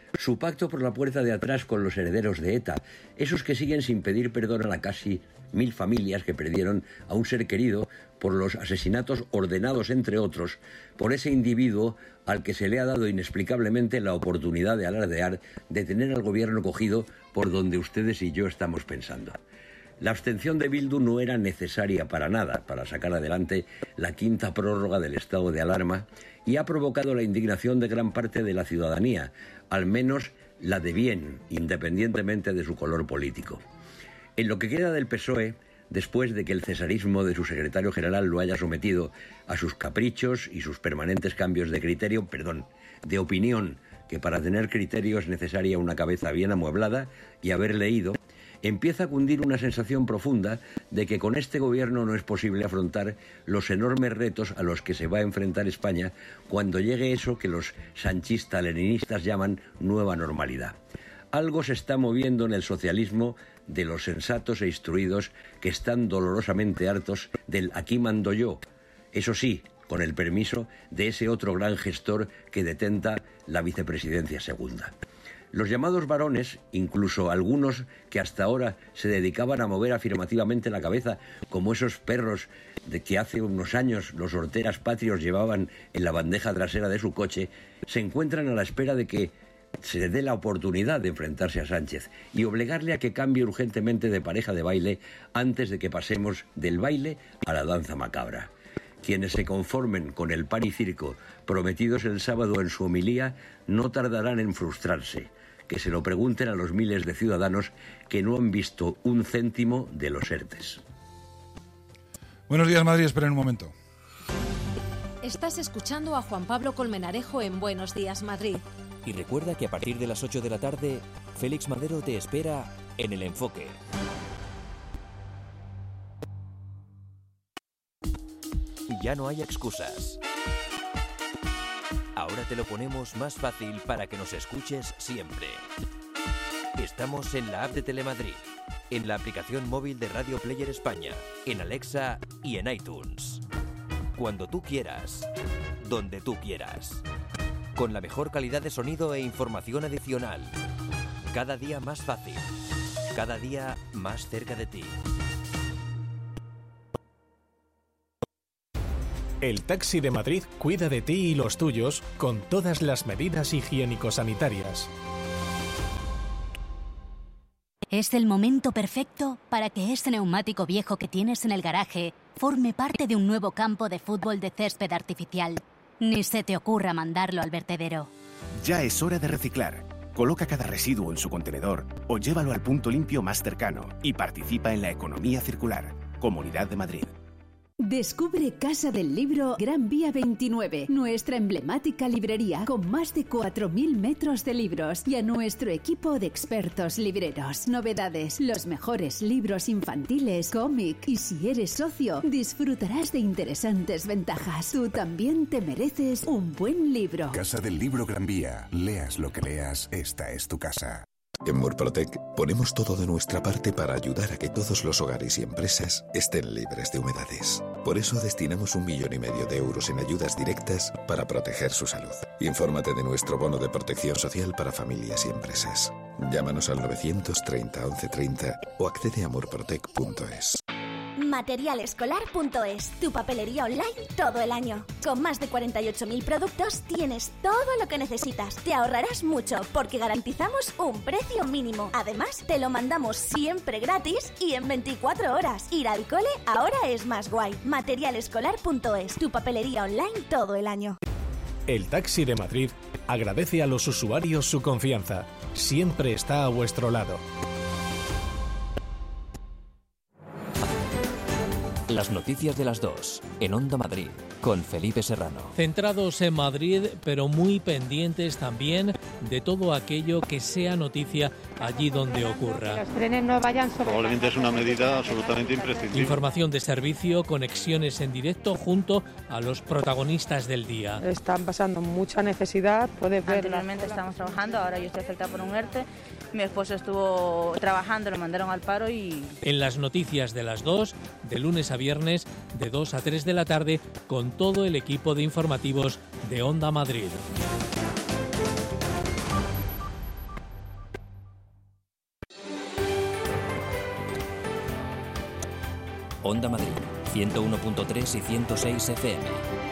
Su pacto por la puerta de atrás con los herederos de ETA, esos que siguen sin pedir perdón a las casi 1000 familias que perdieron a un ser querido por los asesinatos ordenados, entre otros, por ese individuo al que se le ha dado inexplicablemente la oportunidad de alardear de tener al gobierno cogido por donde ustedes y yo estamos pensando. La abstención de Bildu no era necesaria para nada para sacar adelante la quinta prórroga del estado de alarma y ha provocado la indignación de gran parte de la ciudadanía, al menos la de bien, independientemente de su color político. En lo que queda del PSOE, después de que el cesarismo de su secretario general lo haya sometido a sus caprichos y sus permanentes cambios de opinión, que para tener criterio es necesaria una cabeza bien amueblada y haber leído, empieza a cundir una sensación profunda de que con este gobierno no es posible afrontar los enormes retos a los que se va a enfrentar España cuando llegue eso que los sanchistas-leninistas llaman nueva normalidad. Algo se está moviendo en el socialismo de los sensatos e instruidos que están dolorosamente hartos del aquí mando yo, eso sí, con el permiso de ese otro gran gestor que detenta la vicepresidencia segunda. Los llamados varones, incluso algunos que hasta ahora se dedicaban a mover afirmativamente la cabeza, como esos perros de que hace unos años los horteras patrios llevaban en la bandeja trasera de su coche, se encuentran a la espera de que se dé la oportunidad de enfrentarse a Sánchez y obligarle a que cambie urgentemente de pareja de baile antes de que pasemos del baile a la danza macabra. Quienes se conformen con el pan y circo prometidos el sábado en su homilía no tardarán en frustrarse. Que se lo pregunten a los miles de ciudadanos que no han visto un céntimo de los ERTES. Buenos días, Madrid. Esperen un momento. Estás escuchando a Juan Pablo Colmenarejo en Buenos Días, Madrid. Y recuerda que a partir de las 8 de la tarde, Félix Madero te espera en El Enfoque. Ya no hay excusas. Ahora te lo ponemos más fácil para que nos escuches siempre. Estamos en la app de Telemadrid, en la aplicación móvil de Radio Player España, en Alexa y en iTunes. Cuando tú quieras, donde tú quieras. Con la mejor calidad de sonido e información adicional. Cada día más fácil. Cada día más cerca de ti. El Taxi de Madrid cuida de ti y los tuyos con todas las medidas higiénico-sanitarias. Es el momento perfecto para que ese neumático viejo que tienes en el garaje forme parte de un nuevo campo de fútbol de césped artificial. Ni se te ocurra mandarlo al vertedero. Ya es hora de reciclar. Coloca cada residuo en su contenedor o llévalo al punto limpio más cercano y participa en la economía circular. Comunidad de Madrid. Descubre Casa del Libro Gran Vía 29, nuestra emblemática librería con más de 4.000 metros de libros y a nuestro equipo de expertos libreros. Novedades, los mejores libros infantiles, cómic y si eres socio, disfrutarás de interesantes ventajas. Tú también te mereces un buen libro. Casa del Libro Gran Vía. Leas lo que leas, esta es tu casa. En Murprotec ponemos todo de nuestra parte para ayudar a que todos los hogares y empresas estén libres de humedades. Por eso destinamos 1,5 millones de euros en ayudas directas para proteger su salud. Infórmate de nuestro bono de protección social para familias y empresas. Llámanos al 930 1130 o accede a murprotec.es. Materialescolar.es, tu papelería online todo el año. Con más de 48.000 productos tienes todo lo que necesitas. Te ahorrarás mucho porque garantizamos un precio mínimo. Además, te lo mandamos siempre gratis y en 24 horas. Ir al cole ahora es más guay. Materialescolar.es, tu papelería online todo el año. El Taxi de Madrid agradece a los usuarios su confianza. Siempre está a vuestro lado. Las noticias de las 2, en Onda Madrid, con Felipe Serrano. Centrados en Madrid, pero muy pendientes también de todo aquello que sea noticia allí donde ocurra. Los trenes no vayan sobre... Probablemente es una medida absolutamente imprescindible. Información de servicio, conexiones en directo junto a los protagonistas del día. Están pasando mucha necesidad, puedes ver... Anteriormente estábamos trabajando, ahora yo estoy afectada por un ERTE. Mi esposo estuvo trabajando, lo mandaron al paro y... En las noticias de las 2, de lunes a viernes, de 2 a 3 de la tarde, con todo el equipo de informativos de Onda Madrid. Onda Madrid, 101.3 y 106 FM.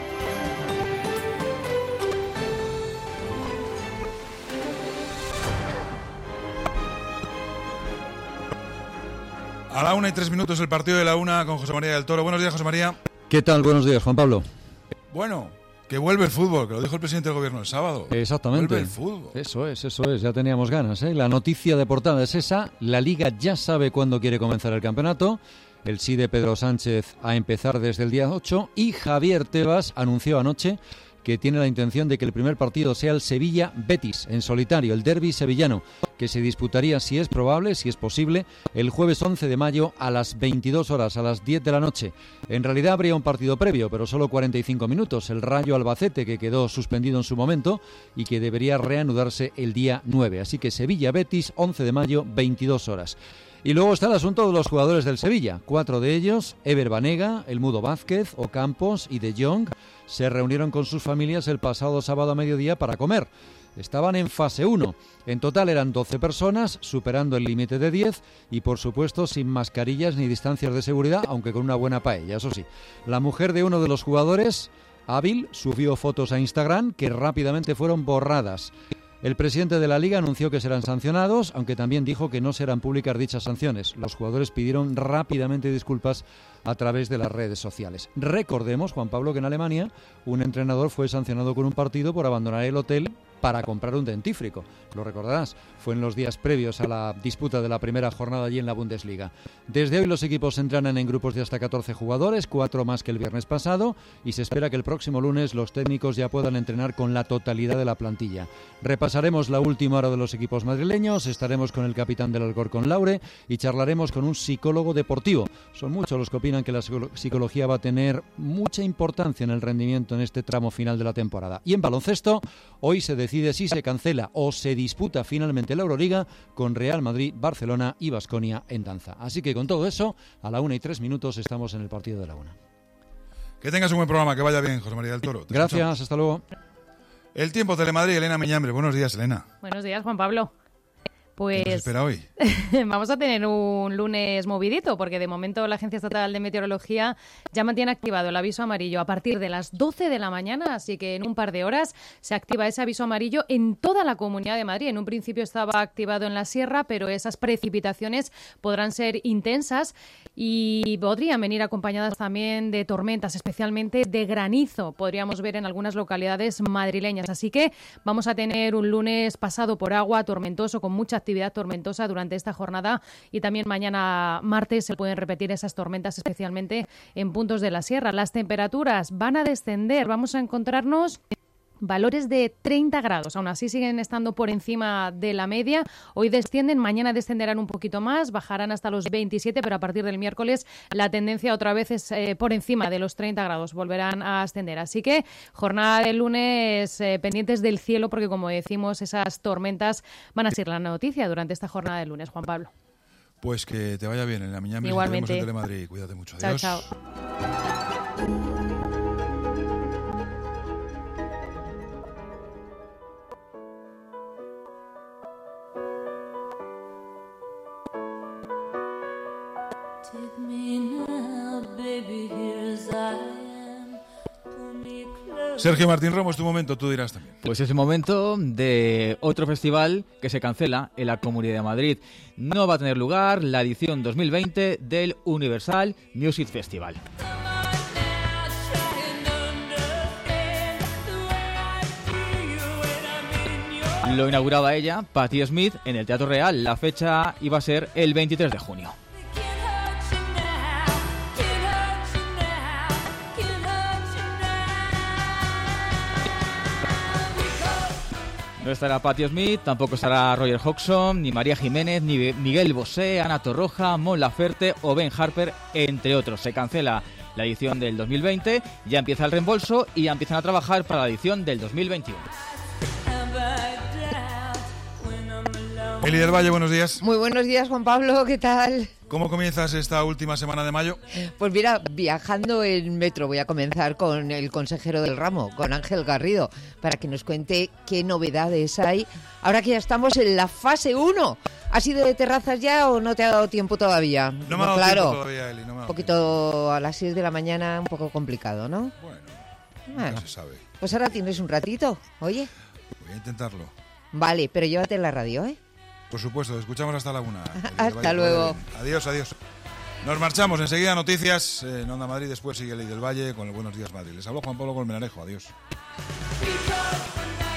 A la 1:03 el partido de la 1 con José María del Toro. Buenos días, José María. ¿Qué tal? Buenos días, Juan Pablo. Bueno, que vuelve el fútbol, que lo dijo el presidente del gobierno el sábado. Exactamente. Vuelve el fútbol. Eso es, ya teníamos ganas, ¿eh? La noticia de portada es esa, la Liga ya sabe cuándo quiere comenzar el campeonato, el sí de Pedro Sánchez a empezar desde el día 8 y Javier Tebas anunció anoche que tiene la intención de que el primer partido sea el Sevilla-Betis, en solitario, el derbi sevillano, que se disputaría, si es probable, si es posible, el jueves 11 de mayo a las 22 horas, a las 10 de la noche. En realidad habría un partido previo, pero solo 45 minutos, el Rayo Albacete, que quedó suspendido en su momento y que debería reanudarse el día 9. Así que Sevilla-Betis, 11 de mayo, 22 horas. Y luego está el asunto de los jugadores del Sevilla. 4 de ellos, Ever Banega, El Mudo Vázquez, Ocampos y De Jong, se reunieron con sus familias el pasado sábado a mediodía para comer. Estaban en fase 1. En total eran 12 personas, superando el límite de 10 y, por supuesto, sin mascarillas ni distancias de seguridad, aunque con una buena paella, eso sí. La mujer de uno de los jugadores, Ávil, subió fotos a Instagram que rápidamente fueron borradas. El presidente de la Liga anunció que serán sancionados, aunque también dijo que no serán públicas dichas sanciones. Los jugadores pidieron rápidamente disculpas a través de las redes sociales. Recordemos, Juan Pablo, que en Alemania un entrenador fue sancionado con un partido por abandonar el hotel para comprar un dentífrico. Lo recordarás, fue en los días previos a la disputa de la primera jornada allí en la Bundesliga. Desde hoy los equipos entrenan en grupos de hasta 14 jugadores, 4 más que el viernes pasado, y se espera que el próximo lunes los técnicos ya puedan entrenar con la totalidad de la plantilla. Repasaremos la última hora de los equipos madrileños, estaremos con el capitán del Alcorcón, Laure, y charlaremos con un psicólogo deportivo. Son muchos los que opinan que la psicología va a tener mucha importancia en el rendimiento en este tramo final de la temporada. Y en baloncesto, hoy se decide si se cancela o se disputa finalmente la Euroliga con Real Madrid, Barcelona y Baskonia en danza. Así que con todo eso, a la 1:03 estamos en el partido de la 1. Que tengas un buen programa, que vaya bien, José María del Toro. Gracias, escuchamos. Hasta luego. El tiempo, Telemadrid, Elena Miñambre. Buenos días, Elena. Buenos días, Juan Pablo. Pues ¿qué nos espera hoy? Vamos a tener un lunes movidito, porque de momento la Agencia Estatal de Meteorología ya mantiene activado el aviso amarillo a partir de las 12 de la mañana, así que en un par de horas se activa ese aviso amarillo en toda la Comunidad de Madrid. En un principio estaba activado en la sierra, pero esas precipitaciones podrán ser intensas y podrían venir acompañadas también de tormentas, especialmente de granizo. Podríamos ver en algunas localidades madrileñas, así que vamos a tener un lunes pasado por agua, tormentoso, con mucha actividad tormentosa durante esta jornada, y también mañana martes se pueden repetir esas tormentas, especialmente en puntos de la sierra. Las temperaturas van a descender, vamos a encontrarnos valores de 30 grados, aún así siguen estando por encima de la media. Hoy descienden, mañana descenderán un poquito más, bajarán hasta los 27, pero a partir del miércoles la tendencia otra vez es por encima de los 30 grados, volverán a ascender. Así que jornada del lunes pendientes del cielo, porque como decimos, esas tormentas van a ser la noticia durante esta jornada del lunes, Juan Pablo. Pues que te vaya bien, en la Miñambre. Igualmente. En Telemadrid. Cuídate mucho. Adiós. Chao, chao. Sergio Martín Romo, es tu momento, tú dirás también. Pues es el momento de otro festival que se cancela en la Comunidad de Madrid. No va a tener lugar la edición 2020 del Universal Music Festival. Lo inauguraba ella, Patti Smith, en el Teatro Real. La fecha iba a ser el 23 de junio. No estará Patti Smith, tampoco estará Roger Hodgson, ni María Jiménez, ni Miguel Bosé, Ana Torroja, Mon Laferte o Ben Harper, entre otros. Se cancela la edición del 2020, ya empieza el reembolso y ya empiezan a trabajar para la edición del 2021. Eli del Valle, buenos días. Muy buenos días, Juan Pablo, ¿qué tal? ¿Cómo comienzas esta última semana de mayo? Pues mira, viajando en metro, voy a comenzar con el consejero del ramo, con Ángel Garrido, para que nos cuente qué novedades hay, ahora que ya estamos en la fase 1. ¿Has ido de terrazas ya o no te ha dado tiempo todavía? No me ha dado tiempo todavía, Eli, no me ha dado poquito a las 6 de la mañana, un poco complicado, ¿no? Bueno, nunca se sabe. Pues ahora tienes un ratito, oye. Voy a intentarlo. Vale, pero llévate la radio, ¿eh? Por supuesto, escuchamos hasta la 1. Hasta luego. Adiós, adiós. Nos marchamos, enseguida noticias en Onda Madrid, después sigue Ley del Valle con el Buenos Días Madrid. Les habló Juan Pablo Colmenarejo, adiós.